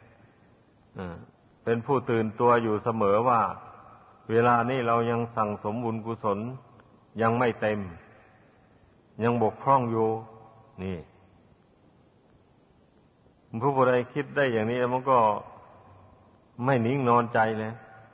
เป็นผู้ตื่นตัวอยู่เสมอว่าเวลานี้เรายังสั่งสมบุญกุศลยังไม่เต็มยังบกพร่องอยู่นี่ผู้ใดคิดได้อย่างนี้มันก็ไม่นิ่งนอนใจเลย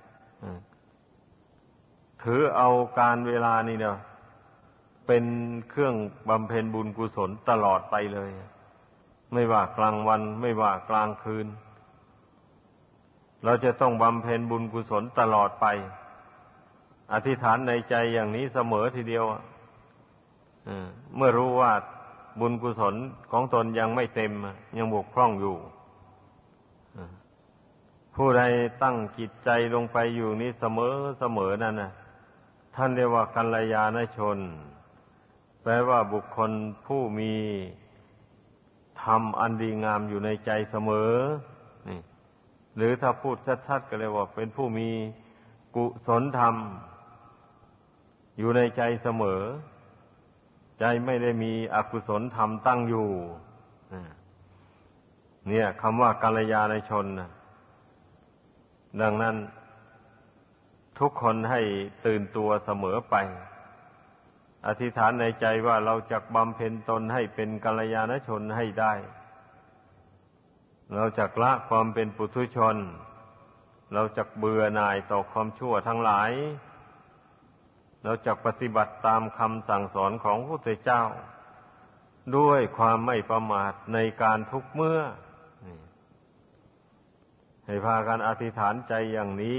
ถือเอาการเวลานี่เนาะเป็นเครื่องบำเพ็ญบุญกุศลตลอดไปเลยไม่ว่ากลางวันไม่ว่ากลางคืนเราจะต้องบำเพ็ญบุญกุศลตลอดไปอธิษฐานในใจอย่างนี้เสมอทีเดียวเมื่อรู้ว่าบุญกุศลของตนยังไม่เต็มยังบกพร่องอยู่ผู้ใดตั้งจิตใจลงไปอยู่นี้เสมอนั่นน่ะท่านเรียกว่ากัลยาณชนแปลว่าบุคคลผู้มีธรรมอันดีงามอยู่ในใจเสมอนี่หรือถ้าพูดชัดๆก็เรียกว่าเป็นผู้มีกุศลธรรมอยู่ในใจเสมอใจไม่ได้มีอกุศลธรรมตั้งอยู่เนี่ยคำว่ากัลยาณชนนะดังนั้นทุกคนให้ตื่นตัวเสมอไปอธิษฐานในใจว่าเราจะบำเพ็ญตนให้เป็นกัลยาณชนให้ได้เราจะละความเป็นปุถุชนเราจะเบื่อหน่ายต่อความชั่วทั้งหลายเราจะปฏิบัติตามคำสั่งสอนของพระพุทธเจ้าด้วยความไม่ประมาทในการทุกเมื่อให้พากันอธิษฐานใจอย่างนี้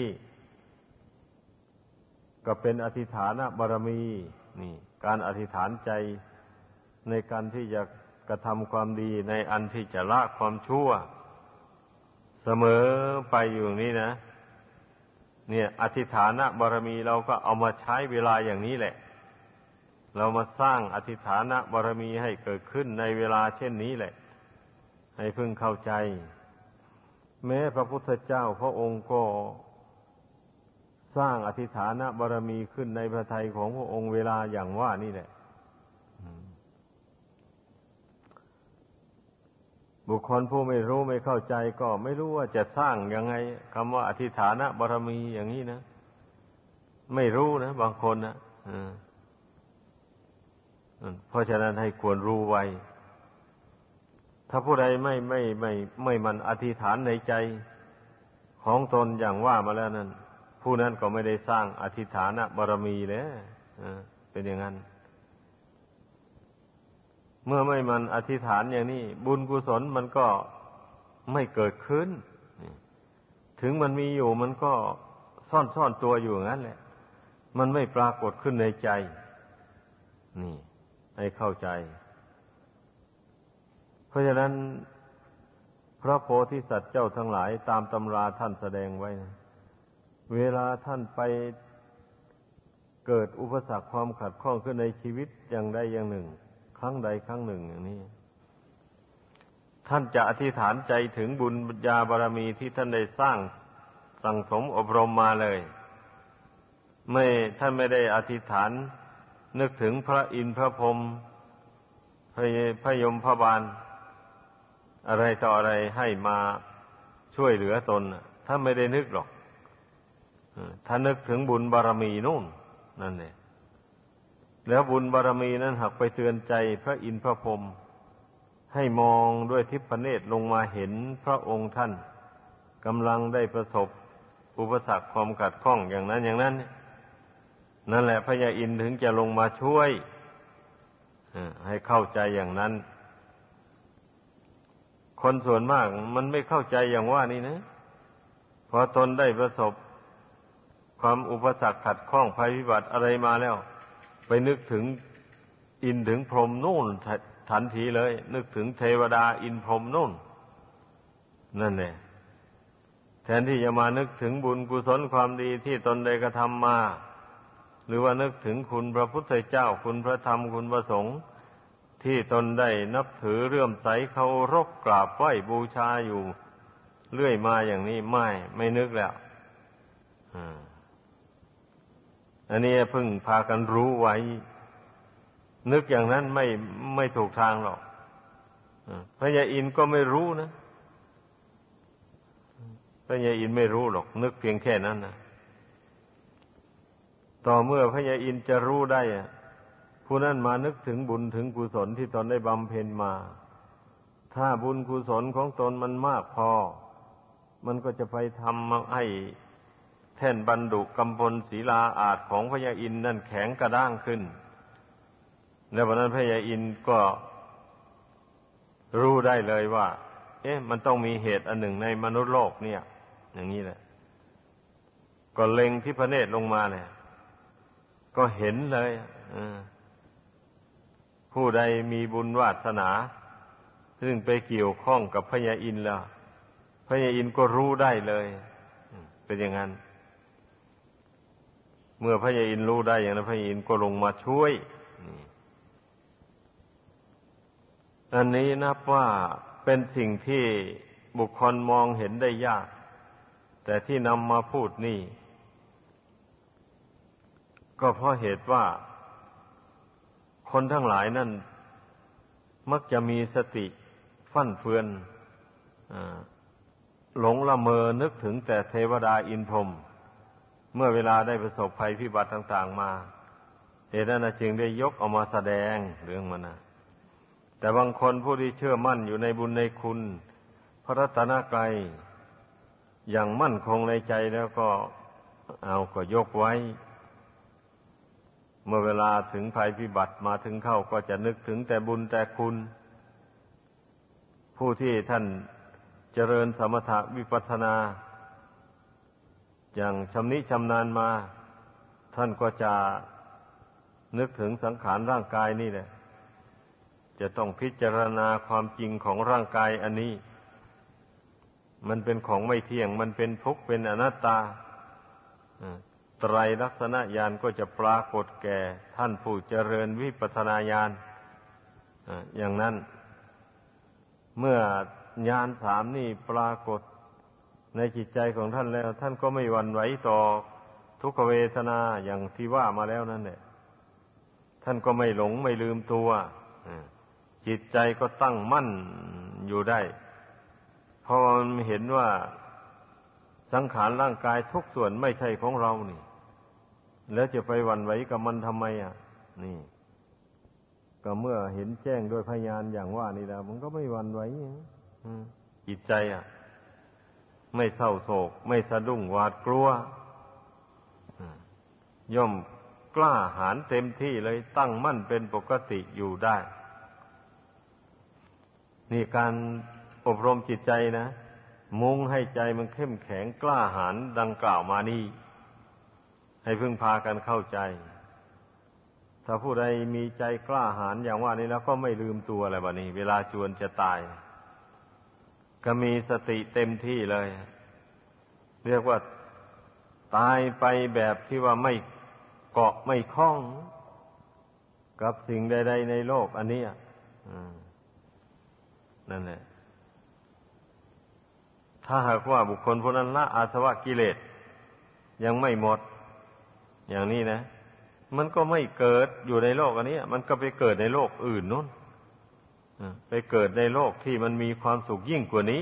ก็เป็นอธิษฐานบารมีนี่การอธิษฐานใจในการที่จะกระทำความดีในอันที่จะละความชั่วเสมอไปอยู่นี้นะเนี่ยอธิษฐานบารมีเราก็เอามาใช้เวลาอย่างนี้แหละเรามาสร้างอธิษฐานบารมีให้เกิดขึ้นในเวลาเช่นนี้แหละให้พึงเข้าใจแม้พระพุทธเจ้าพระองค์ก็สร้างอธิษฐานบารมีขึ้นในพระทัยของพระองค์เวลาอย่างว่านี่แหละบุคคลผู้ไม่รู้ไม่เข้าใจก็ไม่รู้ว่าจะสร้างยังไงคำว่าอธิษฐานบารมีอย่างนี้นะไม่รู้นะบางคนนะเพราะฉะนั้นให้ควรรู้ไว้ถ้าผู้ใดไม่มันอธิษฐานในใจของตนอย่างว่ามาแล้วนั้นผู้นั้นก็ไม่ได้สร้างอธิษฐานบารมีเลยเป็นอย่างนั้นเมื่อไม่มันอธิษฐานอย่างนี้บุญกุศลมันก็ไม่เกิดขึ้นถึงมันมีอยู่มันก็ซ่อนตัวอยู่งั้นแหละมันไม่ปรากฏขึ้นในใจนี่ให้เข้าใจเพราะฉะนั้นพระโพธิสัตว์เจ้าทั้งหลายตามตำราท่านแสดงไว้นะเวลาท่านไปเกิดอุปสรรคความขัดข้องขึ้นในชีวิตอย่างใดอย่างหนึ่งครั้งใดครั้งหนึ่งอย่างนี้ท่านจะอธิษฐานใจถึงบุญญาบารมีที่ท่านได้สร้างสั่งสมอบรมมาเลยท่านไม่ได้อธิษฐานนึกถึงพระอินทร์พระพรหมพระยมพระบาลอะไรต่ออะไรให้มาช่วยเหลือตนท่านไม่ได้นึกหรอกท่านนึกถึงบุญบารมีนู่นนั่นเองแล้วบุญบารมีนั้นหักไปเตือนใจพระอินทร์พระพรหมให้มองด้วยทิพเนตรลงมาเห็นพระองค์ท่านกำลังได้ประสบอุปสรรคความขัดข้องอย่างนั้นอย่างนั้นนั่นแหละพระยาอินทร์ถึงจะลงมาช่วยให้เข้าใจอย่างนั้นคนส่วนมากมันไม่เข้าใจอย่างว่านี่นะพอตนได้ประสบความอุปสรรคขัดข้องภัยพิบัติอะไรมาแล้วไปนึกถึงอินทร์ถึงพรหมนู่นทันทีเลยนึกถึงเทวดาอินทร์พรหมนู่นนั่นแหละแทนที่จะมานึกถึงบุญกุศลความดีที่ตนได้กระทำมาหรือว่านึกถึงคุณพระพุทธเจ้าคุณพระธรรมคุณพระสงฆ์ที่ตนได้นับถือเลื่อมใสเคารพกราบไหว้บูชาอยู่เรื่อยมาอย่างนี้ไม่นึกแล้วอันนี้เพิ่งพากันรู้ไว้นึกอย่างนั้นไม่ถูกทางหรอกพระยาอินทร์ก็ไม่รู้นะพระยาอินทร์ไม่รู้หรอกนึกเพียงแค่นั้นนะต่อเมื่อพระยาอินทร์จะรู้ได้ผู้นั้นมานึกถึงบุญถึงกุศลที่ตนได้บำเพ็ญมาถ้าบุญกุศลของตนมันมากพอมันก็จะไปทำให้แท่นบรรดุกำพลศิลาอาจของพระยาอินทร์นั่นแข็งกระด้างขึ้นแล้ววันนั้นพระยาอินทร์ก็รู้ได้เลยว่ามันต้องมีเหตุอันหนึ่งในมนุษย์โลกเนี่ยอย่างนี้แหละก็เล็งที่พระเนตรลงมาเนี่ยก็เห็นเลยผู้ใดมีบุญวาสนาซึ่งไปเกี่ยวข้องกับพระยาอินทร์แล้วพระยาอินทร์ก็รู้ได้เลยเป็นอย่างนั้นเมื่อพระยาอินทร์รู้ได้อย่างนั้นพระยาอินทร์ก็ลงมาช่วยอันนี้นับว่าเป็นสิ่งที่บุคคลมองเห็นได้ยากแต่ที่นำมาพูดนี่ก็เพราะเหตุว่าคนทั้งหลายนั่นมักจะมีสติฟั่นเฟือนหลงละเมอนึกถึงแต่เทวดาอินทร์พรหมเมื่อเวลาได้ประสบภัยพิบัติต่างๆมาเหตุนั้นจึงได้ยกเอามาแสดงเรื่องมันนะแต่บางคนผู้ที่เชื่อมั่นอยู่ในบุญในคุณพระรัตนกรัยอย่างมั่นคงในใจแล้วก็ยกไว้เมื่อเวลาถึงภัยพิบัติมาถึงเข้าก็จะนึกถึงแต่บุญแต่คุณ ผู้ที่ท่านเจริญสมถะวิปัสสนาอย่างชำนิชำนาญมาท่านก็จะนึกถึงสังขารร่างกายนี่แหละจะต้องพิจารณาความจริงของร่างกายอันนี้มันเป็นของไม่เที่ยงมันเป็นทุกข์เป็นอนัตตาไตรลักษณญาณก็จะปรากฏแก่ท่านผู้เจริญวิปัสสนาญาณอย่างนั้นเมื่อญาณสามนี่ปรากฏในจิตใจของท่านแล้วท่านก็ไม่หวั่นไหวต่อทุกขเวทนาอย่างที่ว่ามาแล้วนั่นแหละท่านก็ไม่หลงไม่ลืมตัวจิตใจก็ตั้งมั่นอยู่ได้เพราะมันเห็นว่าสังขารร่างกายทุกส่วนไม่ใช่ของเรานี่แล้วจะไปหวั่นไหวกับมันทำไมนี่ก็เมื่อเห็นแจ้งโดยพยานอย่างว่านี่แล้วมันก็ไม่หวั่นไหวจิตใจไม่เศร้าโศกไม่สะดุ้งหวาดกลัวย่อมกล้าหาญเต็มที่เลยตั้งมั่นเป็นปกติอยู่ได้นี่การอบรมจิตใจนะมุ่งให้ใจมันเข้มแข็งกล้าหาญดังกล่าวมานี่ให้พึงพากันเข้าใจถ้าผู้ใดมีใจกล้าหาญอย่างว่านี้แล้วก็ไม่ลืมตัวอะไรบัดนี้เวลาจวนจะตายก็มีสติเต็มที่เลยเรียกว่าตายไปแบบที่ว่าไม่เกาะไม่คล้องกับสิ่งใดๆในโลกอันนี้นั่นแหละถ้าหากว่าบุคคลผู้นั้นละอาสวะกิเลสยังไม่หมดอย่างนี้นะมันก็ไม่เกิดอยู่ในโลกอันนี้มันก็ไปเกิดในโลกอื่นนู้นไปเกิดในโลกที่มันมีความสุขยิ่งกว่านี้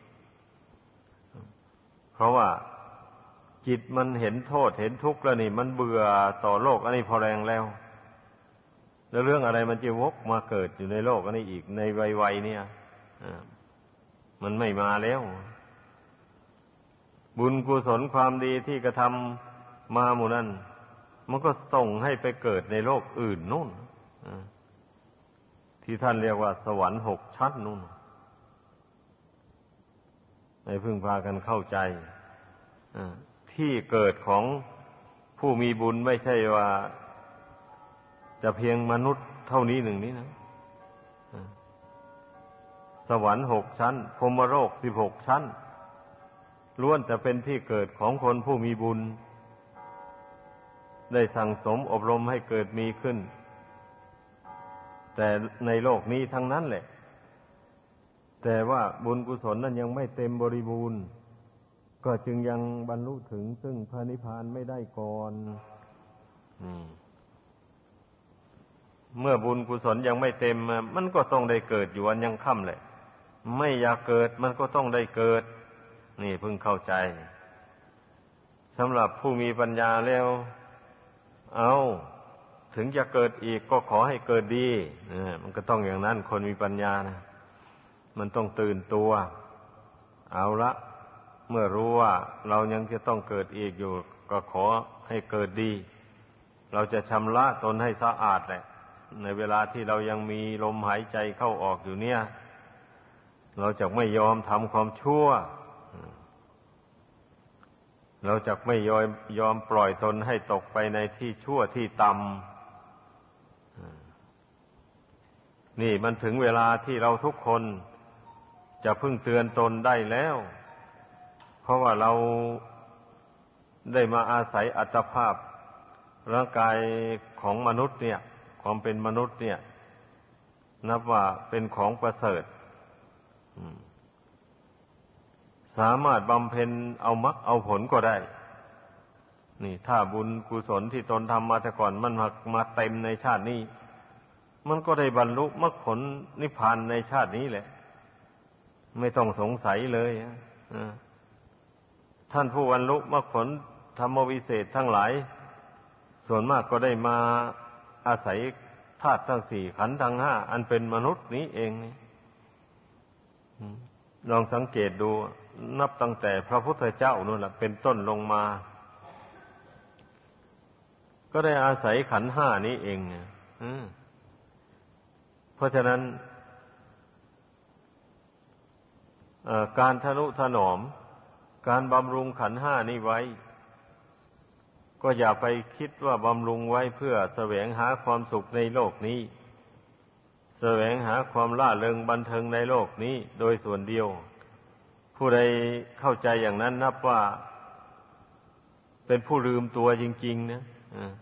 เพราะว่าจิตมันเห็นโทษเห็นทุกข์แล้วนี่มันเบื่อต่อโลกอันนี้พอแรงแล้วเรื่องอะไรมันจะวกมาเกิดอยู่ในโลกอันนี้อีกในวัยๆเนี่ยมันไม่มาแล้วบุญกุศลความดีที่กระทำมาหมู่นั้นมันก็ส่งให้ไปเกิดในโลกอื่นนู่นที่ท่านเรียกว่าสวรรค์6 ชั้นนู่นให้พึงพากันเข้าใจที่เกิดของผู้มีบุญไม่ใช่ว่าจะเพียงมนุษย์เท่านี้หนึ่งนี้นะสวรรค์6 ชั้นพรหมโลก16 ชั้นล้วนแต่เป็นที่เกิดของคนผู้มีบุญได้สั่งสมอบรมให้เกิดมีขึ้นแต่ในโลกนี้ทั้งนั้นแหละแต่ว่าบุญกุศลนั้นยังไม่เต็มบริบูรณ์ก็จึงยังบรรลุถึงซึ่งพระนิพพานไม่ได้ก่อนเมื่อบุญกุศลยังไม่เต็มมันก็ต้องได้เกิดอยู่วันยังค่ำแหละไม่อยากเกิดมันก็ต้องได้เกิดนี่เพิ่งเข้าใจสำหรับผู้มีปัญญาแล้วถึงจะเกิดอีกก็ขอให้เกิดดีมันก็ต้องอย่างนั้นคนมีปัญญานะมันต้องตื่นตัวเอาละเมื่อรู้ว่าเรายังจะต้องเกิดอีกอยู่ก็ขอให้เกิดดีเราจะชำระตนให้สะอาดแหละในเวลาที่เรายังมีลมหายใจเข้าออกอยู่เนี่ยเราจะไม่ยอมทำความชั่วเราจะไม่ยอมปล่อยตนให้ตกไปในที่ชั่วที่ต่ำนี่มันถึงเวลาที่เราทุกคนจะพึ่งเตือนตนได้แล้วเพราะว่าเราได้มาอาศัยอัตภาพร่างกายของมนุษย์เนี่ยความเป็นมนุษย์เนี่ยนับว่าเป็นของประเสริฐสามารถบำเพ็ญเอามรรคเอาผลก็ได้นี่ถ้าบุญกุศลที่ตนทำมาแต่ก่อนมันมาเต็มในชาตินี้มันก็ได้บรรลุมรรคผลนิพพานในชาตินี้แหละไม่ต้องสงสัยเลยท่านผู้บรรลุมรรคผลธรรมวิเศษทั้งหลายส่วนมากก็ได้มาอาศัยธาตุทั้ง 4ขันธ์ทั้ง 5อันเป็นมนุษย์นี้เองนี่ลองสังเกตดูนับตั้งแต่พระพุทธเจ้านู่นแหละเป็นต้นลงมาก็ได้อาศัยขันธ์ห้านี้เองเพราะฉะนั้นการทนุถนอมการบำรุงขันธ์ห้านี้ไว้ก็อย่าไปคิดว่าบำรุงไว้เพื่อแสวงหาความสุขในโลกนี้แสวงหาความล่าเริงบันเทิงในโลกนี้โดยส่วนเดียวผู้ใดเข้าใจอย่างนั้นนับว่าเป็นผู้ลืมตัวจริงๆนะ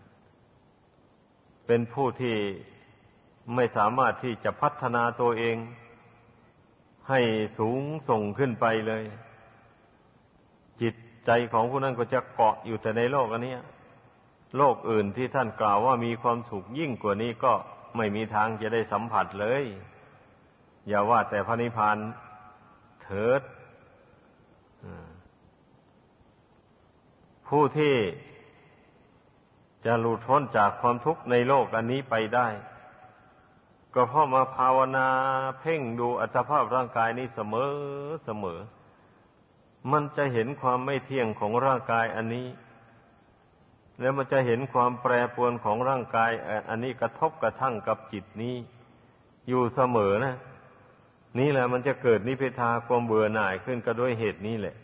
เป็นผู้ที่ไม่สามารถที่จะพัฒนาตัวเองให้สูงส่งขึ้นไปเลยจิตใจของผู้นั้นก็จะเกาะอยู่แต่ในโลกอันนี้โลกอื่นที่ท่านกล่าวว่ามีความสุขยิ่งกว่านี้ก็ไม่มีทางจะได้สัมผัสเลยอย่าว่าแต่พระนิพพานเถิดผู้ที่จะหลุดพ้นจากความทุกข์ในโลกอันนี้ไปได้ก็เพราะมาภาวนาเพ่งดูอัตภาพร่างกายนี้เสมอมันจะเห็นความไม่เที่ยงของร่างกายอันนี้แล้วมันจะเห็นความแปรปรวนของร่างกายอันนี้กระทบกระทั่งกับจิตนี้อยู่เสมอนะนี่แหละมันจะเกิดนิพพิทาความเบื่อหน่ายขึ้นก็ด้วยเหตุนี้แหละ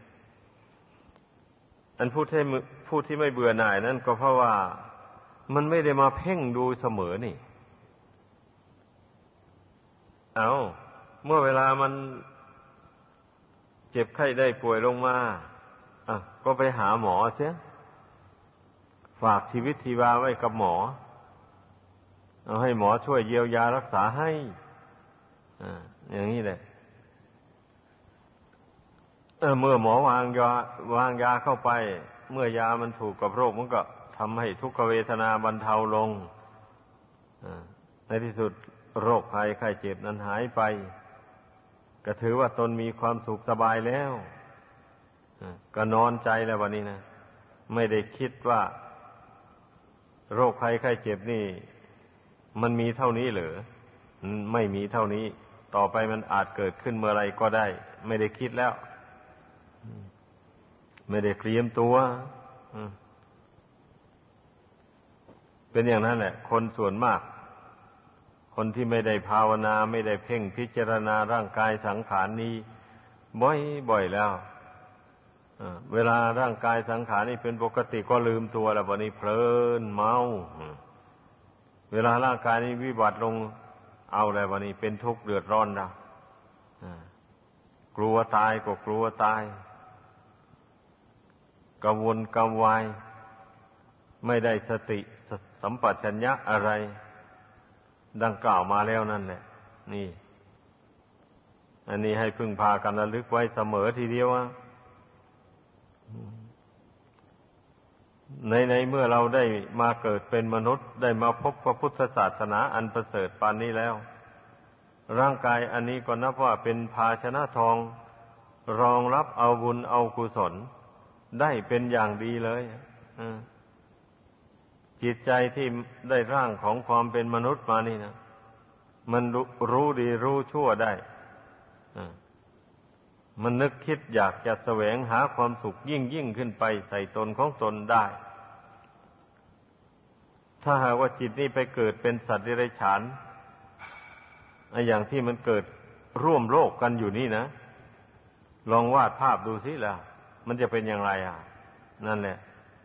อันผู้ที่ไม่เบื่อหน่ายนั้นก็เพราะว่ามันไม่ได้มาเพ่งดูเสมอนี่เมื่อเวลามันเจ็บไข้ได้ป่วยลงมาก็ไปหาหมอเสียฝากชีวิตชีวาไว้กับหมอเอาให้หมอช่วยเยียวยารักษาให้อย่างนี้แหละเมื่อหมอวางยาเข้าไปเมื่อยามันถูกกับโรคมันก็ทำให้ทุกขเวทนาบรรเทาลงในที่สุดโรคภัยไข้เจ็บนั้นหายไปก็ถือว่าตนมีความสุขสบายแล้วก็นอนใจแล้ววันนี้นะไม่ได้คิดว่าโรคภัยไข้เจ็บนี่มันมีเท่านี้เหรอไม่มีเท่านี้ต่อไปมันอาจเกิดขึ้นเมื่อไรก็ได้ไม่ได้คิดแล้วไม่ได้เตรียมตัวเป็นอย่างนั้นแหละคนส่วนมากคนที่ไม่ได้ภาวนาไม่ได้เพ่งพิจารณาร่างกายสังขารนี้บ่อยแล้วเวลาร่างกายสังขารนี่เป็นปกติก็ลืมตัวแล้ววันนี้เพลินเมาเวลาร่างกายนี้วิบัติลงเอาแล้ววันนี้เป็นทุกข์เดือดร้อนนะกลัวตายก็กลัวตายกังวลกังวายไม่ได้สติสัมปชัญญะอะไรดังกล่าวมาแล้วนั่นแหละนี่อันนี้ให้พึ่งพากันระลึกไว้เสมอทีเดียวในเมื่อเราได้มาเกิดเป็นมนุษย์ได้มาพบพระพุทธศาสนาอันประเสริฐปานนี้แล้วร่างกายอันนี้ก็นับว่าเป็นภาชนะทองรองรับเอาบุญเอากุศลได้เป็นอย่างดีเลยจิตใจที่ได้ร่างของความเป็นมนุษย์มานี่นะมันรู้ดีรู้ชั่วได้มันนึกคิดอยากจะแสวงหาความสุขยิ่งขึ้นไปใส่ตนของตนได้ถ้าหากว่าจิตนี้ไปเกิดเป็นสัตว์เดรัจฉานอย่างที่มันเกิดร่วมโลกกันอยู่นี่นะลองวาดภาพดูสิล่ะมันจะเป็นอย่างไรนั่นแหละ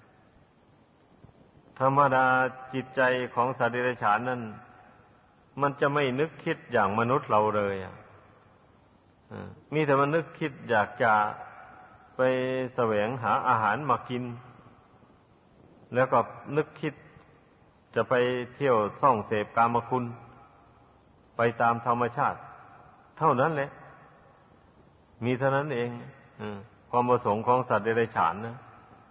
ธรรมดาจิตใจของสัตว์เดรัจฉานนั้นมันจะไม่นึกคิดอย่างมนุษย์เราเลยมีแต่มันนึกคิดอยากจะไปแสวงหาอาหารมากินแล้วก็นึกคิดจะไปเที่ยวส่องเสพกามคุณไปตามธรรมชาติเท่านั้นแหละมีเท่านั้นเองความประสงค์ของสัตว์เดรัจฉานนะ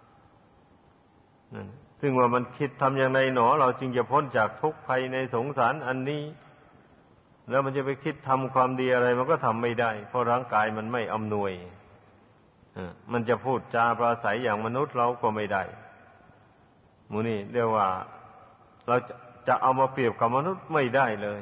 ซึ่งว่ามันคิดทำอย่างไรหนอเราจึงจะพ้นจากทุกข์ภัยในสงสารอันนี้แล้วมันจะไปคิดทำความดีอะไรมันก็ทำไม่ได้เพราะร่างกายมันไม่อำนวยมันจะพูดจาปราศัยอย่างมนุษย์เราก็ไม่ได้หมู่นี่เรียกว่าเราจะเอามาเปรียบกับมนุษย์ไม่ได้เลย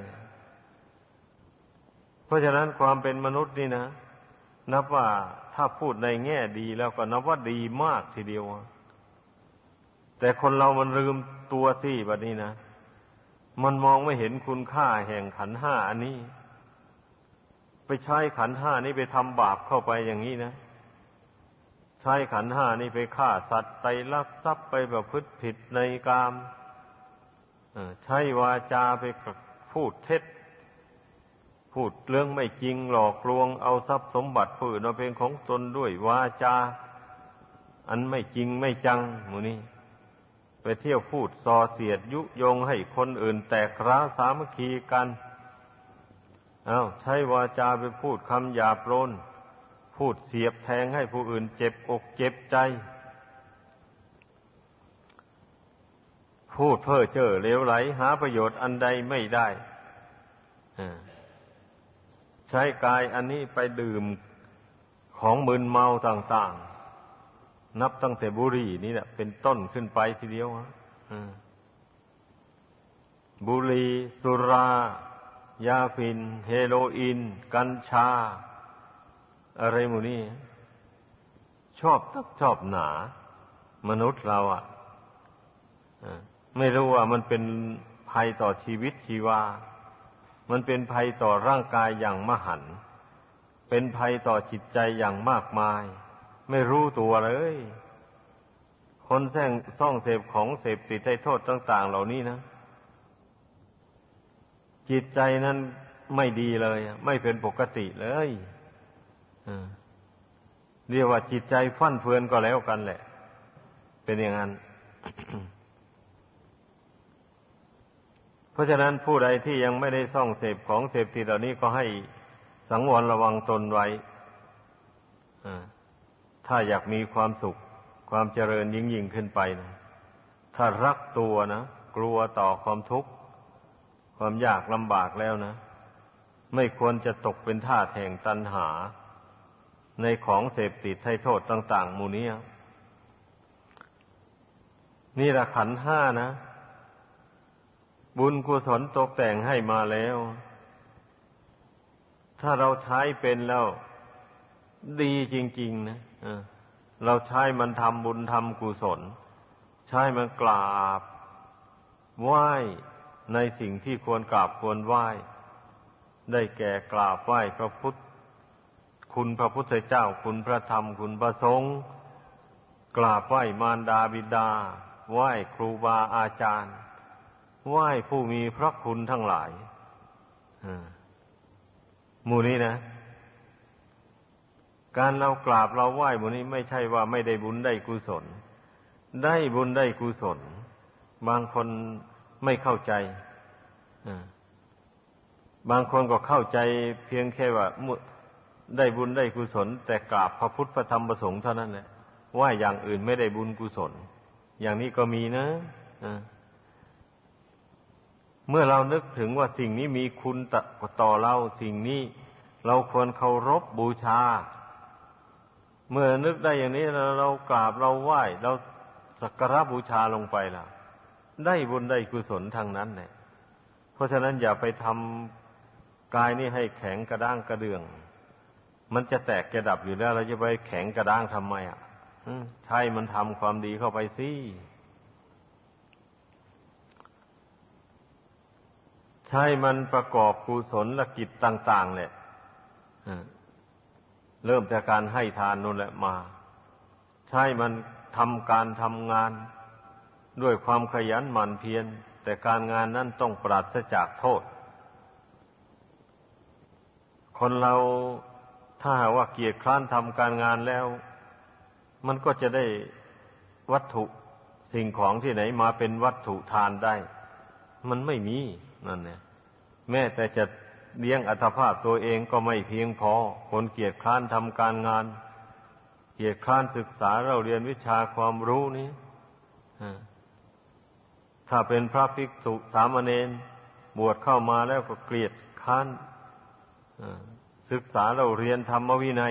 เพราะฉะนั้นความเป็นมนุษย์นี่นะนับว่าถ้าพูดในแง่ดีแล้วก็นับว่าดีมากทีเดียวแต่คนเรามันตัวสิบัดนี้นะมันมองไม่เห็นคุณค่าแห่งขันธ์ห้าอันนี้ไปใช้ขันธ์ห้านี้ไปทำบาปเข้าไปอย่างนี้นะใช้ขันธ์ห้านี้ไปฆ่าสัตว์ไปลักทรัพย์ไปประพฤติผิดในกามใช้วาจาไปพูดเท็จพูดเรื่องไม่จริงหลอกลวงเอาทรัพย์สมบัติผู้อื่นมาเป็นของตนด้วยวาจาอันไม่จริงไม่จังหมู่นี้ไปเที่ยวพูดส่อเสียดยุยงให้คนอื่นแตกร้าวสามัคคีกันใช้วาจาไปพูดคำหยาบโลนพูดเสียบแทงให้ผู้อื่นเจ็บอกเจ็บใจพูดเพ้อเจ้อเลวไหลหาประโยชน์อันใดไม่ได้ใช้กายอันนี้ไปดื่มของมึนเมาต่างๆนับตั้งแต่บุหรี่นี่แหละเป็นต้นขึ้นไปทีเดียวบุหรี่สุรายาฝิ่นเฮโรอีนกัญชาอะไรหมู่นี้ชอบนักชอบหนามนุษย์เราไม่รู้ว่ามันเป็นภัยต่อชีวิตชีวามันเป็นภัยต่อร่างกายอย่างมหันต์เป็นภัยต่อจิตใจอย่างมากมายไม่รู้ตัวเลยคนซ่องเสพของเสพติดให้โทษต่างๆเหล่านี้นะจิตใจนั้นไม่ดีเลยไม่เป็นปกติเลยเรียกว่าจิตใจฟั่นเฟือนก็แล้วกันแหละเป็นอย่างนั้น เพราะฉะนั้นผู้ใดที่ยังไม่ได้ซ่องเสพของเสพติดเหล่านี้ก็ให้สังวรระวังตนไว้ถ้าอยากมีความสุขความเจริญยิ่งขึ้นไปนะถ้ารักตัวนะกลัวต่อความทุกข์ความยากลำบากแล้วนะไม่ควรจะตกเป็นทาสแห่งตัณหาในของเสพติดให้โทษต่างๆหมู่นี้นี่ละขันธ์ห้านะบุญกุศลตกแต่งให้มาแล้วถ้าเราใช้เป็นแล้วดีจริงๆนะเราใช้มันทำบุญทำกุศลใช้มันกราบไหว้ในสิ่งที่ควรกราบควรไหว้ได้แก่กราบไหว้พระพุทธคุณพระพุทธเจ้าคุณพระธรรมคุณพระสงฆ์กราบไหว้มารดาบิดาไหว้ครูบาอาจารย์ไหว้ผู้มีพระคุณทั้งหลายหมู่นี้นะการเรากราบเราไหว้หมู่นี้ไม่ใช่ว่าไม่ได้บุญได้กุศลได้บุญได้กุศลบางคนไม่เข้าใจบางคนก็เข้าใจเพียงแค่ว่าได้บุญได้กุศลแต่กราบพระพุทธพระธรรมพระสงฆ์เท่านั้นแหละไหว้อย่างอื่นไม่ได้บุญกุศลอย่างนี้ก็มีนะเมื่อเรานึกถึงว่าสิ่งนี้มีคุณต่อเราสิ่งนี้เราควรเคารพบูชาเมื่อนึกได้อย่างนี้เรากราบเราไหว้เราสักการะบูชาลงไปล่ะได้บุญได้กุศลทางนั้นแหละเพราะฉะนั้นอย่าไปทำกายนี่ให้แข็งกระด้างกระเดื่องมันจะแตกจะดับอยู่แล้วเราจะไปแข็งกระด้างทำไมใช่มันทำความดีเข้าไปสิใช่มันประกอบกุศลกิจต่างๆเนี่ยเริ่มจากการให้ทานนู่นแหละมาใช่มันทำการทำงานด้วยความขยันหมั่นเพียรแต่การงานนั้นต้องปราศจากโทษคนเราถ้าหากว่าเกียจคร้านทำการงานแล้วมันก็จะได้วัตถุสิ่งของที่ไหนมาเป็นวัตถุทานได้มันไม่มีนั่นเนี่ยแม้แต่จะเลี้ยงอัตภาพตัวเองก็ไม่เพียงพอคนเกียจคร้านทำการงานเกียจคร้านศึกษาเราเรียนวิชาความรู้นี้ถ้าเป็นพระภิกษุสามเณรบวชเข้ามาแล้วก็เกียจคร้านศึกษาเราเรียนธรรมวินัย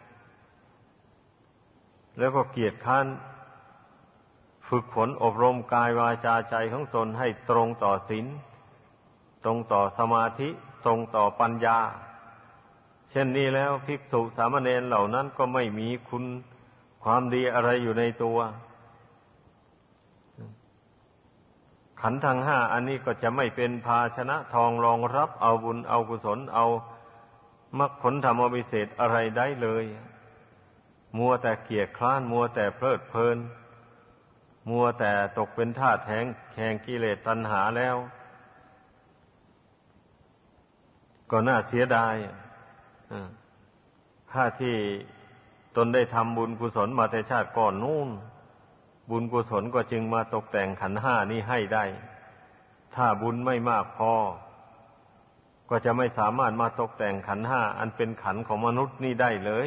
แล้วก็เกียจคร้านฝึกฝนอบรมกายวาจาใจของตนให้ตรงต่อศีลตรงต่อสมาธิตรงต่อปัญญาเช่นนี้แล้วภิกษุสามเณรเหล่านั้นก็ไม่มีคุณความดีอะไรอยู่ในตัวขันธ์ทั้งห้าอันนี้ก็จะไม่เป็นภาชนะทองรองรับเอาบุญเอากุศลเอามรรคผลธรรมวิเศษอะไรได้เลยมัวแต่เกียจคร้านมัวแต่เพลิดเพลินมัวแต่ตกเป็นทาสแห่งกิเลสตัณหาแล้วก็น่าเสียดายค่าที่ตนได้ทำบุญกุศลมาแต่ชาติก่อนนู้นบุญกุศลก็จึงมาตกแต่งขันธ์ห้านี้ให้ได้ถ้าบุญไม่มากพอก็จะไม่สามารถมาตกแต่งขันธ์ห้าอันเป็นขันธ์ของมนุษย์นี่ได้เลย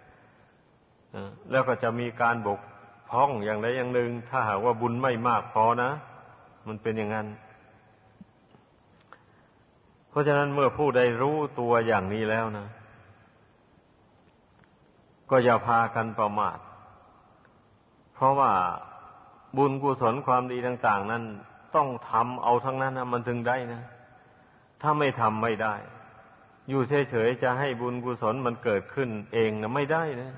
แล้วก็จะมีการบกพร่องอย่างใดอย่างหนึ่งถ้าหากว่าบุญไม่มากพอนะมันเป็นอย่างนั้นเพราะฉะนั้นเมื่อผู้ใดรู้ตัวอย่างนี้แล้วนะก็อย่าพากันประมาทเพราะว่าบุญกุศลความดีต่างๆนั้นต้องทำเอาทั้งนั้นนะมันถึงได้นะถ้าไม่ทำไม่ได้อยู่เฉยๆจะให้บุญกุศลมันเกิดขึ้นเองนะไม่ได้นะ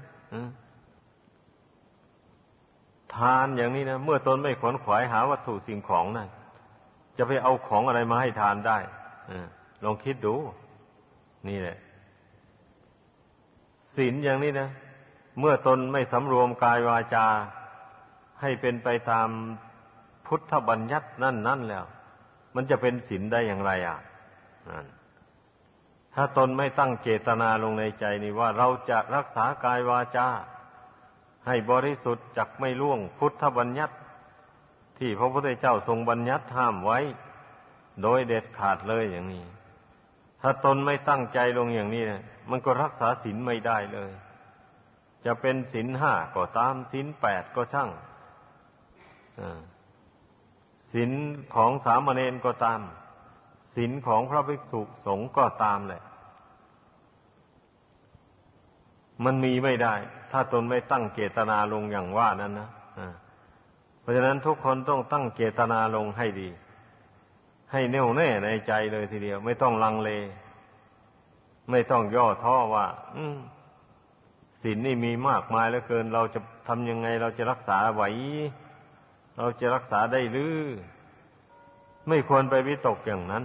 ทานอย่างนี้นะเมื่อตนไม่ขวนขวายหาวัตถุสิ่งของนะจะไปเอาของอะไรมาให้ทานได้ลองคิดดูนี่แหละศีลอย่างนี้นะเมื่อตนไม่สำรวมกายวาจาให้เป็นไปตามพุทธบัญญัตินั่นแล้วมันจะเป็นศีลได้อย่างไรถ้าตนไม่ตั้งเจตนาลงในใจนี่ว่าเราจะรักษากายวาจาให้บริสุทธิ์จักไม่ล่วงพุทธบัญญัติที่พระพุทธเจ้าทรงบัญญัติห้ามไว้โดยเด็ดขาดเลยอย่างนี้ถ้าตนไม่ตั้งใจลงอย่างนี้มันก็รักษาศีลไม่ได้เลยจะเป็นศีลห้าก็ตามศีลแปดก็ช่างศีลของสามเณรก็ตามศีลของพระภิกษุสงฆ์ก็ตามแหละมันมีไม่ได้ถ้าตนไม่ตั้งเจตนาลงอย่างว่านั้นนะเพราะฉะนั้นทุกคนต้องตั้งเจตนาลงให้ดีให้แน่วแน่ในใจเลยทีเดียวไม่ต้องลังเลไม่ต้องย่อท้อว่าศีลนี่มีมากมายเหลือเกินเราจะทำยังไงเราจะรักษาไหวเราจะรักษาได้หรือไม่ควรไปวิตกอย่างนั้น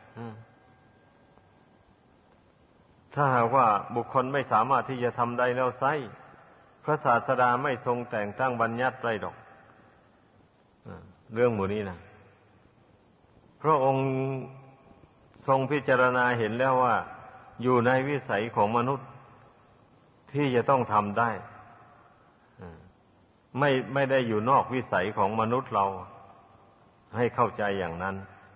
ถ้าหากว่าบุคคลไม่สามารถที่จะทำได้แล้วไซร้พระศาสดาไม่ทรงแต่งตั้งบัญญัติไว้ดอกเรื่องหมู่นี้นะพระองค์ทรงพิจารณาเห็นแล้วว่าอยู่ในวิสัยของมนุษย์ที่จะต้องทำได้ไม่ได้อยู่นอกวิสัยของมนุษย์เราให้เข้าใจอย่างนั้น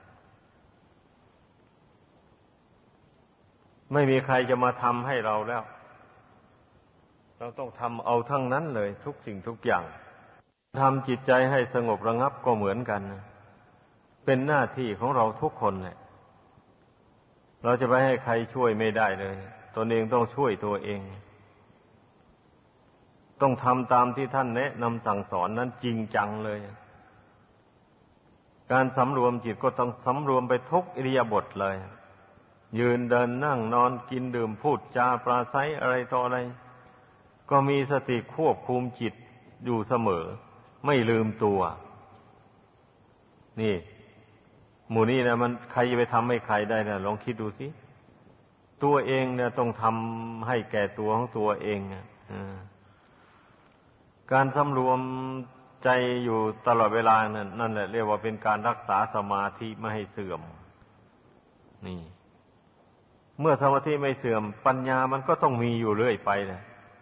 ไม่มีใครจะมาทำให้เราแล้วเราต้องทำเอาทั้งนั้นเลยทุกสิ่งทุกอย่างทำจิตใจให้สงบระงับก็เหมือนกันนะเป็นหน้าที่ของเราทุกคนแหละเราจะไปให้ใครช่วยไม่ได้เลยตนเองต้องช่วยตัวเองต้องทำตามที่ท่านแนะนำสั่งสอนนั้นจริงจังเลยการสำรวมจิตก็ต้องสำรวมไปทุกอิริยาบถเลยยืนเดินนั่งนอนกินดื่มพูดจาปราศัยอะไรต่ออะไรก็มีสติควบคุมจิตอยู่เสมอไม่ลืมตัวนี่หมู่นี้นะมันใครจะไปทำให้ใครได้นะลองคิดดูสิตัวเองเนี่ยต้องทำให้แก่ตัวของตัวเองการสำรวมใจอยู่ตลอดเวลานั่นแหละเรียกว่าเป็นการรักษาสมาธิไม่ให้เสื่อมนี่เมื่อสมาธิไม่เสื่อมปัญญามันก็ต้องมีอยู่เรื่อยไปนะ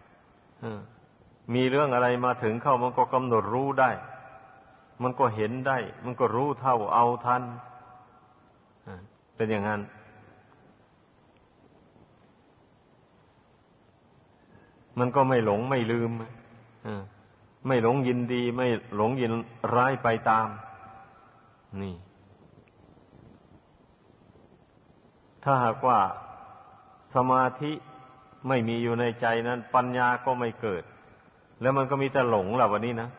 มีเรื่องอะไรมาถึงเข้ามันก็กำหนดรู้ได้มันก็เห็นได้มันก็รู้เท่าเอาทันเป็นอย่างนั้นมันก็ไม่หลงไม่ลืมไม่หลงยินดีไม่หลงยินร้ายไปตามนี่ถ้าหากว่าสมาธิไม่มีอยู่ในใจนั้นปัญญาก็ไม่เกิดแล้วมันก็มีแต่หลงล่ะวันนี้นะ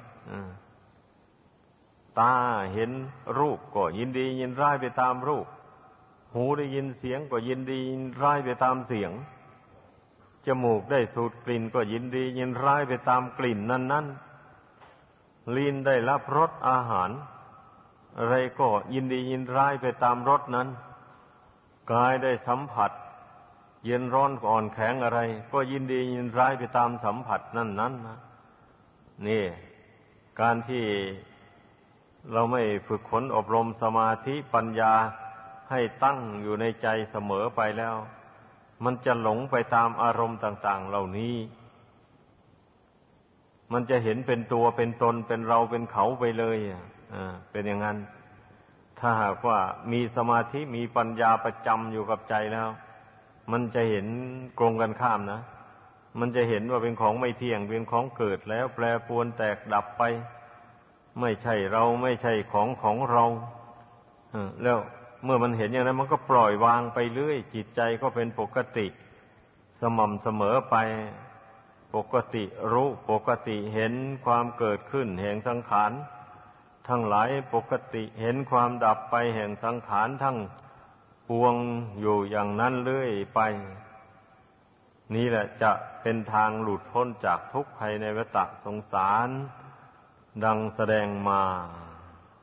ตาเห็นรูปก็ยินดียินร้ายไปตามรูปหูได้ยินเสียงก็ยินดียินร้ายไปตามเสียงจมูกได้สูดกลิ่นก็ยินดียินร้ายไปตามกลิ่นนั้นๆลิ้นได้รับรสอาหารอะไรก็ยินดียินร้ายไปตามรสนั้นกายได้สัมผัสเย็นร้อนอ่อนแข็งอะไรก็ยินดียินร้ายไปตามสัมผัสนั้นนะนี่การที่เราไม่ฝึกฝนอบรมสมาธิปัญญาให้ตั้งอยู่ในใจเสมอไปแล้วมันจะหลงไปตามอารมณ์ต่างๆเหล่านี้มันจะเห็นเป็นตัวเป็นตนเป็นเราเป็นเขาไปเลยเป็นอย่างนั้นถ้าหากว่ามีสมาธิมีปัญญาประจำอยู่กับใจแล้วมันจะเห็นตรงกันข้ามนะมันจะเห็นว่าเป็นของไม่เที่ยงเป็นของเกิดแล้วแปรปรวนแตกดับไปไม่ใช่เราไม่ใช่ของเราแล้วเมื่อมันเห็นอย่างนั้นมันก็ปล่อยวางไปเรื่อยจิตใจก็เป็นปกติสม่ำเสมอไปปกติรู้ปกติเห็นความเกิดขึ้นแห่งสังขารทั้งหลายปกติเห็นความดับไปแห่งสังขารทั้งปวงอยู่อย่างนั้นเรื่อยไปนี่แหละจะเป็นทางหลุดพ้นจากทุกข์ภัยในวัฏสงสารดังแสดงมา